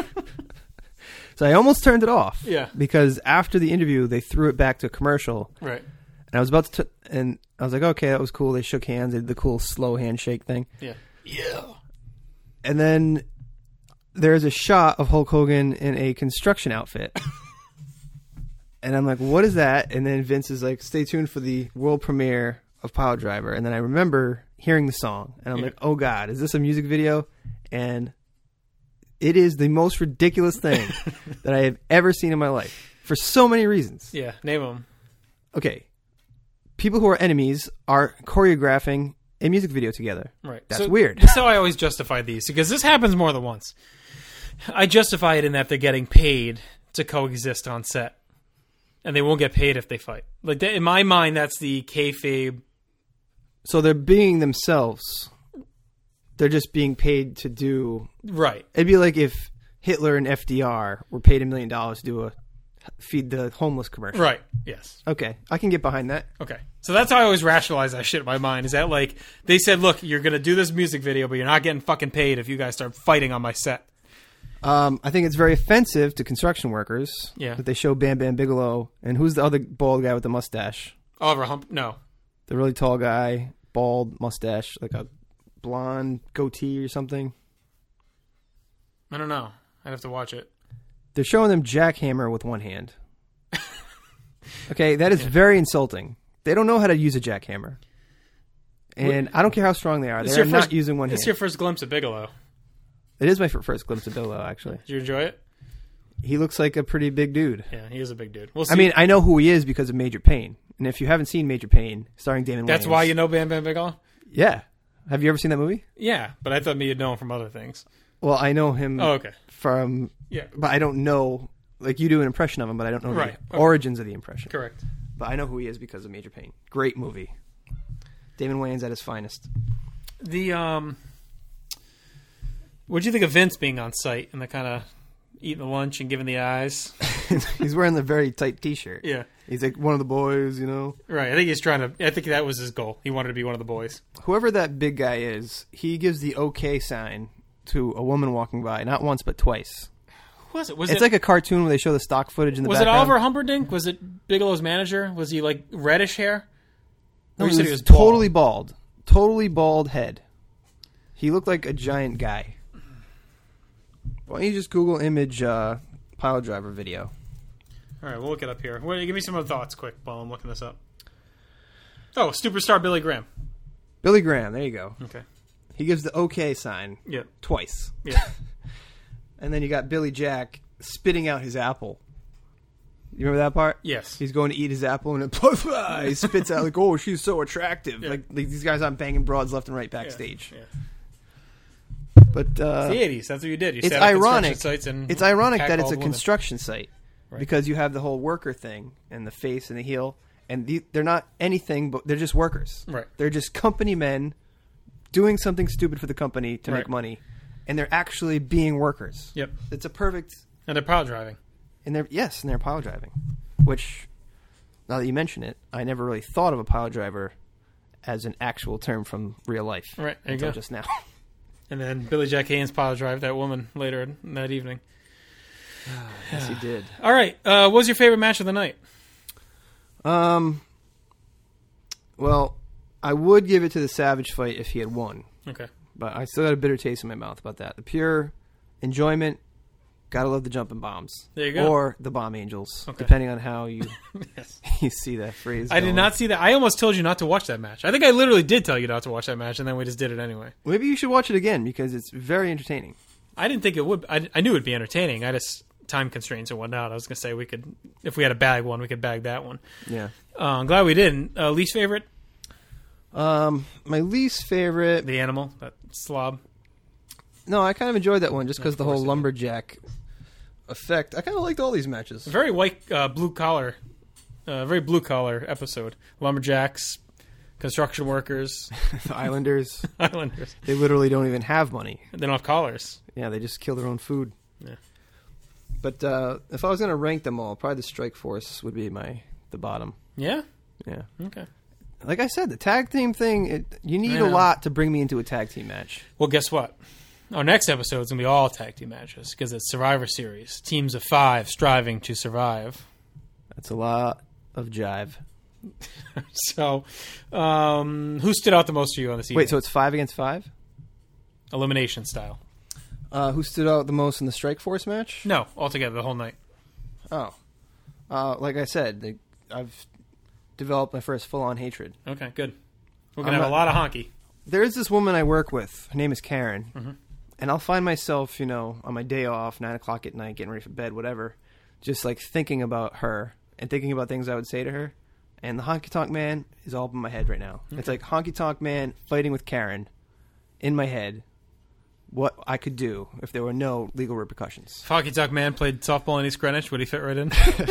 So I almost turned it off. Yeah. Because after the interview, they threw it back to a commercial. Right. And I was about to, and I was like, okay, that was cool. They shook hands. They did the cool slow handshake thing. Yeah. Yeah. And then there's a shot of Hulk Hogan in a construction outfit. And I'm like, what is that? And then Vince is like, stay tuned for the world premiere of Pile Driver. And then I remember hearing the song. And I'm like, oh, God, is this a music video? And it is the most ridiculous thing that I have ever seen in my life for so many reasons. Yeah, name them. Okay. People who are enemies are choreographing a music video together. Right. That's so weird. That's how I always justify these, because this happens more than once. I justify it in that they're getting paid to coexist on set, and they won't get paid if they fight. Like in my mind, that's the kayfabe. So they're being themselves. They're just being paid to do... Right. It'd be like if Hitler and FDR were paid $1 million to do a feed the homeless commercial. Right. Yes. Okay. I can get behind that. Okay. So that's how I always rationalize that shit in my mind, is that like, they said, look, you're going to do this music video, but you're not getting fucking paid if you guys start fighting on my set. I think it's very offensive to construction workers that they show Bam Bam Bigelow. And who's the other bald guy with the mustache? Oliver Hump? No. The really tall guy, bald mustache, like a blonde goatee or something. I don't know. I'd have to watch it. They're showing them jackhammer with one hand. Okay, that is very insulting. They don't know how to use a jackhammer. And I don't care how strong they are. They're not using one hand. It's your first glimpse of Bigelow. It is my first glimpse of Bigelow, actually. Did you enjoy it? He looks like a pretty big dude. Yeah, he is a big dude. We'll see. I mean, I know who he is because of Major Payne. And if you haven't seen Major Payne, starring Damon Wayans... That's why you know Bam Bam Bigelow? Yeah. Have you ever seen that movie? Yeah, but I thought you'd know him from other things. Well, I know him from... Yeah. But I don't know... Like, you do an impression of him, but I don't know the origins of the impression. Correct. But I know who he is because of Major Payne. Great movie. Damon Wayans at his finest. What'd you think of Vince being on site and the kind of eating the lunch and giving the eyes? He's wearing the very tight T-shirt. Yeah. He's like one of the boys, you know? Right. I think that was his goal. He wanted to be one of the boys. Whoever that big guy is, he gives the okay sign to a woman walking by, not once but twice. Who was it? It's like a cartoon where they show the stock footage in the background. Was it Oliver Humperdinck? Was it Bigelow's manager? Was he like reddish hair? No, he was totally bald. Totally bald head. He looked like a giant guy. Why don't you just Google image pile driver video? All right, we'll look it up here. Give me some other thoughts quick while I'm looking this up. Oh, superstar Billy Graham. Billy Graham, there you go. Okay. He gives the okay sign twice. Yeah. And then you got Billy Jack spitting out his apple. You remember that part? Yes. He's going to eat his apple and he spits out like, oh, she's so attractive. Yeah. Like these guys aren't banging broads left and right backstage. Yeah. But it's the 80s. That's what you did. You it's ironic. It's ironic that it's a construction site because you have the whole worker thing and the face and the heel, and they're not anything but they're just workers. Right. They're just company men doing something stupid for the company to make money, and they're actually being workers. Yep. It's a perfect. And they're pile driving. And they're pile driving, which now that you mention it, I never really thought of a pile driver as an actual term from real life. Right. There until you go. just now. And then Billy Jack Haynes pile drive that woman later in that evening. Yes, he did. All right. What was your favorite match of the night? Well, I would give it to the Savage fight if he had won. Okay. But I still got a bitter taste in my mouth about that. The pure enjoyment, gotta love the jumping bombs. There you go. Or the bomb angels, depending on how you you see that phrase. I did not see that. I almost told you not to watch that match. I think I literally did tell you not to watch that match, and then we just did it anyway. Maybe you should watch it again because it's very entertaining. I didn't think it would. I knew it would be entertaining. I just time constraints and whatnot. I was going to say we could, if we had a bag one, we could bag that one. Yeah. I'm glad we didn't. Least favorite? My least favorite... The animal, that slob. No, I kind of enjoyed that one just because the whole lumberjack effect. I kind of liked all these matches. Very white, blue-collar, very blue-collar episode. Lumberjacks, construction workers. Islanders. Islanders. They literally don't even have money. They don't have collars. Yeah, they just kill their own food. Yeah. But if I was going to rank them all, probably the Strike Force would be the bottom. Yeah? Yeah. Okay. Like I said, the tag team thing, you need a lot to bring me into a tag team match. Well, guess what? Our next episode is going to be all tag team matches because it's Survivor Series. Teams of 5 striving to survive. That's a lot of jive. So, who stood out the most to you on this evening? Wait, so it's 5 against 5? Elimination style. Who stood out the most in the Strike Force match? No, altogether, the whole night. Oh. Like I said, I've developed my first full-on hatred. Okay, good. We're going to have a lot of honky. There is this woman I work with. Her name is Karen. And I'll find myself, on my day off, 9 o'clock at night, getting ready for bed, whatever, just like thinking about her and thinking about things I would say to her. And the Honky Tonk Man is all up in my head right now. Okay. It's like Honky Tonk Man fighting with Karen in my head. What I could do if there were no legal repercussions. If Honky Tonk Man played softball in East Greenwich, would he fit right in?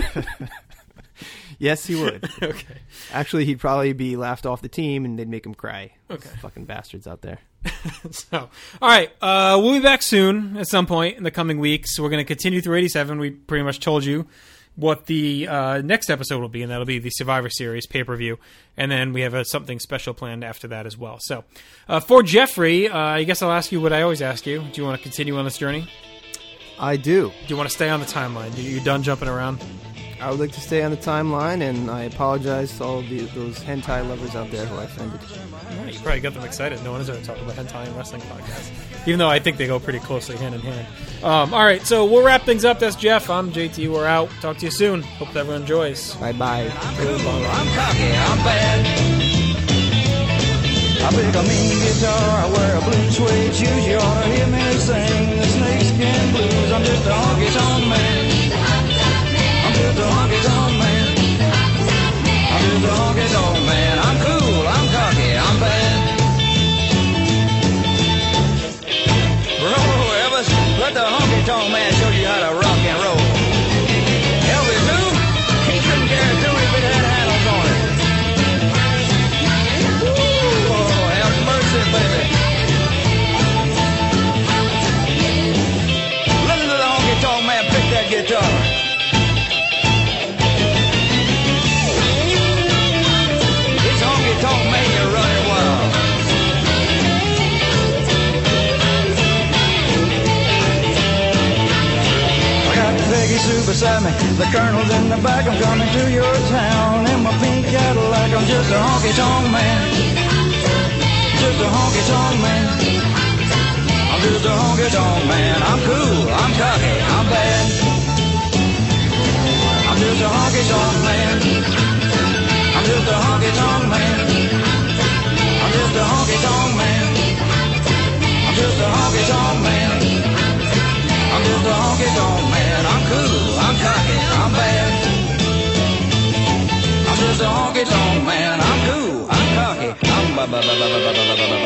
Yes, he would. Okay. Actually, he'd probably be laughed off the team, and they'd make him cry. Okay. Those fucking bastards out there. So, all right. We'll be back soon at some point in the coming weeks. We're going to continue through 87. We pretty much told you what the next episode will be, and that'll be the Survivor Series pay-per-view. And then we have something special planned after that as well. So, for Jeffrey, I guess I'll ask you what I always ask you. Do you want to continue on this journey? I do. Do you want to stay on the timeline? Are you done jumping around? I would like to stay on the timeline, and I apologize to all of those hentai lovers out there who I offended. Right, you probably got them excited. No one has ever talked about hentai and wrestling podcasts. Even though I think they go pretty closely hand in hand. All right, so we'll wrap things up. That's Jeff. I'm JT. We're out. Talk to you soon. Hope everyone enjoys. Bye-bye. I'm cocky, I'm bad. I pick a mean guitar, I wear a blue suede shoes. You ought to hear me sing the snakeskin blues. I'm just a honky-tonk man. I'm just a honky-tonk man. I'm just a honky-tonk man. I'm cool, I'm cocky, I'm bad. Roll, Elvis, let the honky-tonk man show you how to rock and roll. Elvis who? He couldn't carry a tune if it had handles on it. Woo, have mercy, baby. Listen to the honky-tonk man pick that guitar. Honky-tonk man, you're running wild. I got Peggy Sue beside me, the colonel's in the back. I'm coming to your town in my pink Cadillac. I'm just a honky-tonk man. Just a honky-tonk man. I'm just a honky-tonk man. I'm cool, I'm cocky, I'm bad. I'm just a honky-tonk man. I'm just a honky-tonk man. I'm just a honky-tonk man. I'm just a honky-tonk man. I'm just a honky-tonk man. I'm cool, I'm cocky, I'm bad. I'm just a honky-tonk man. I'm cool, I'm cocky, I'm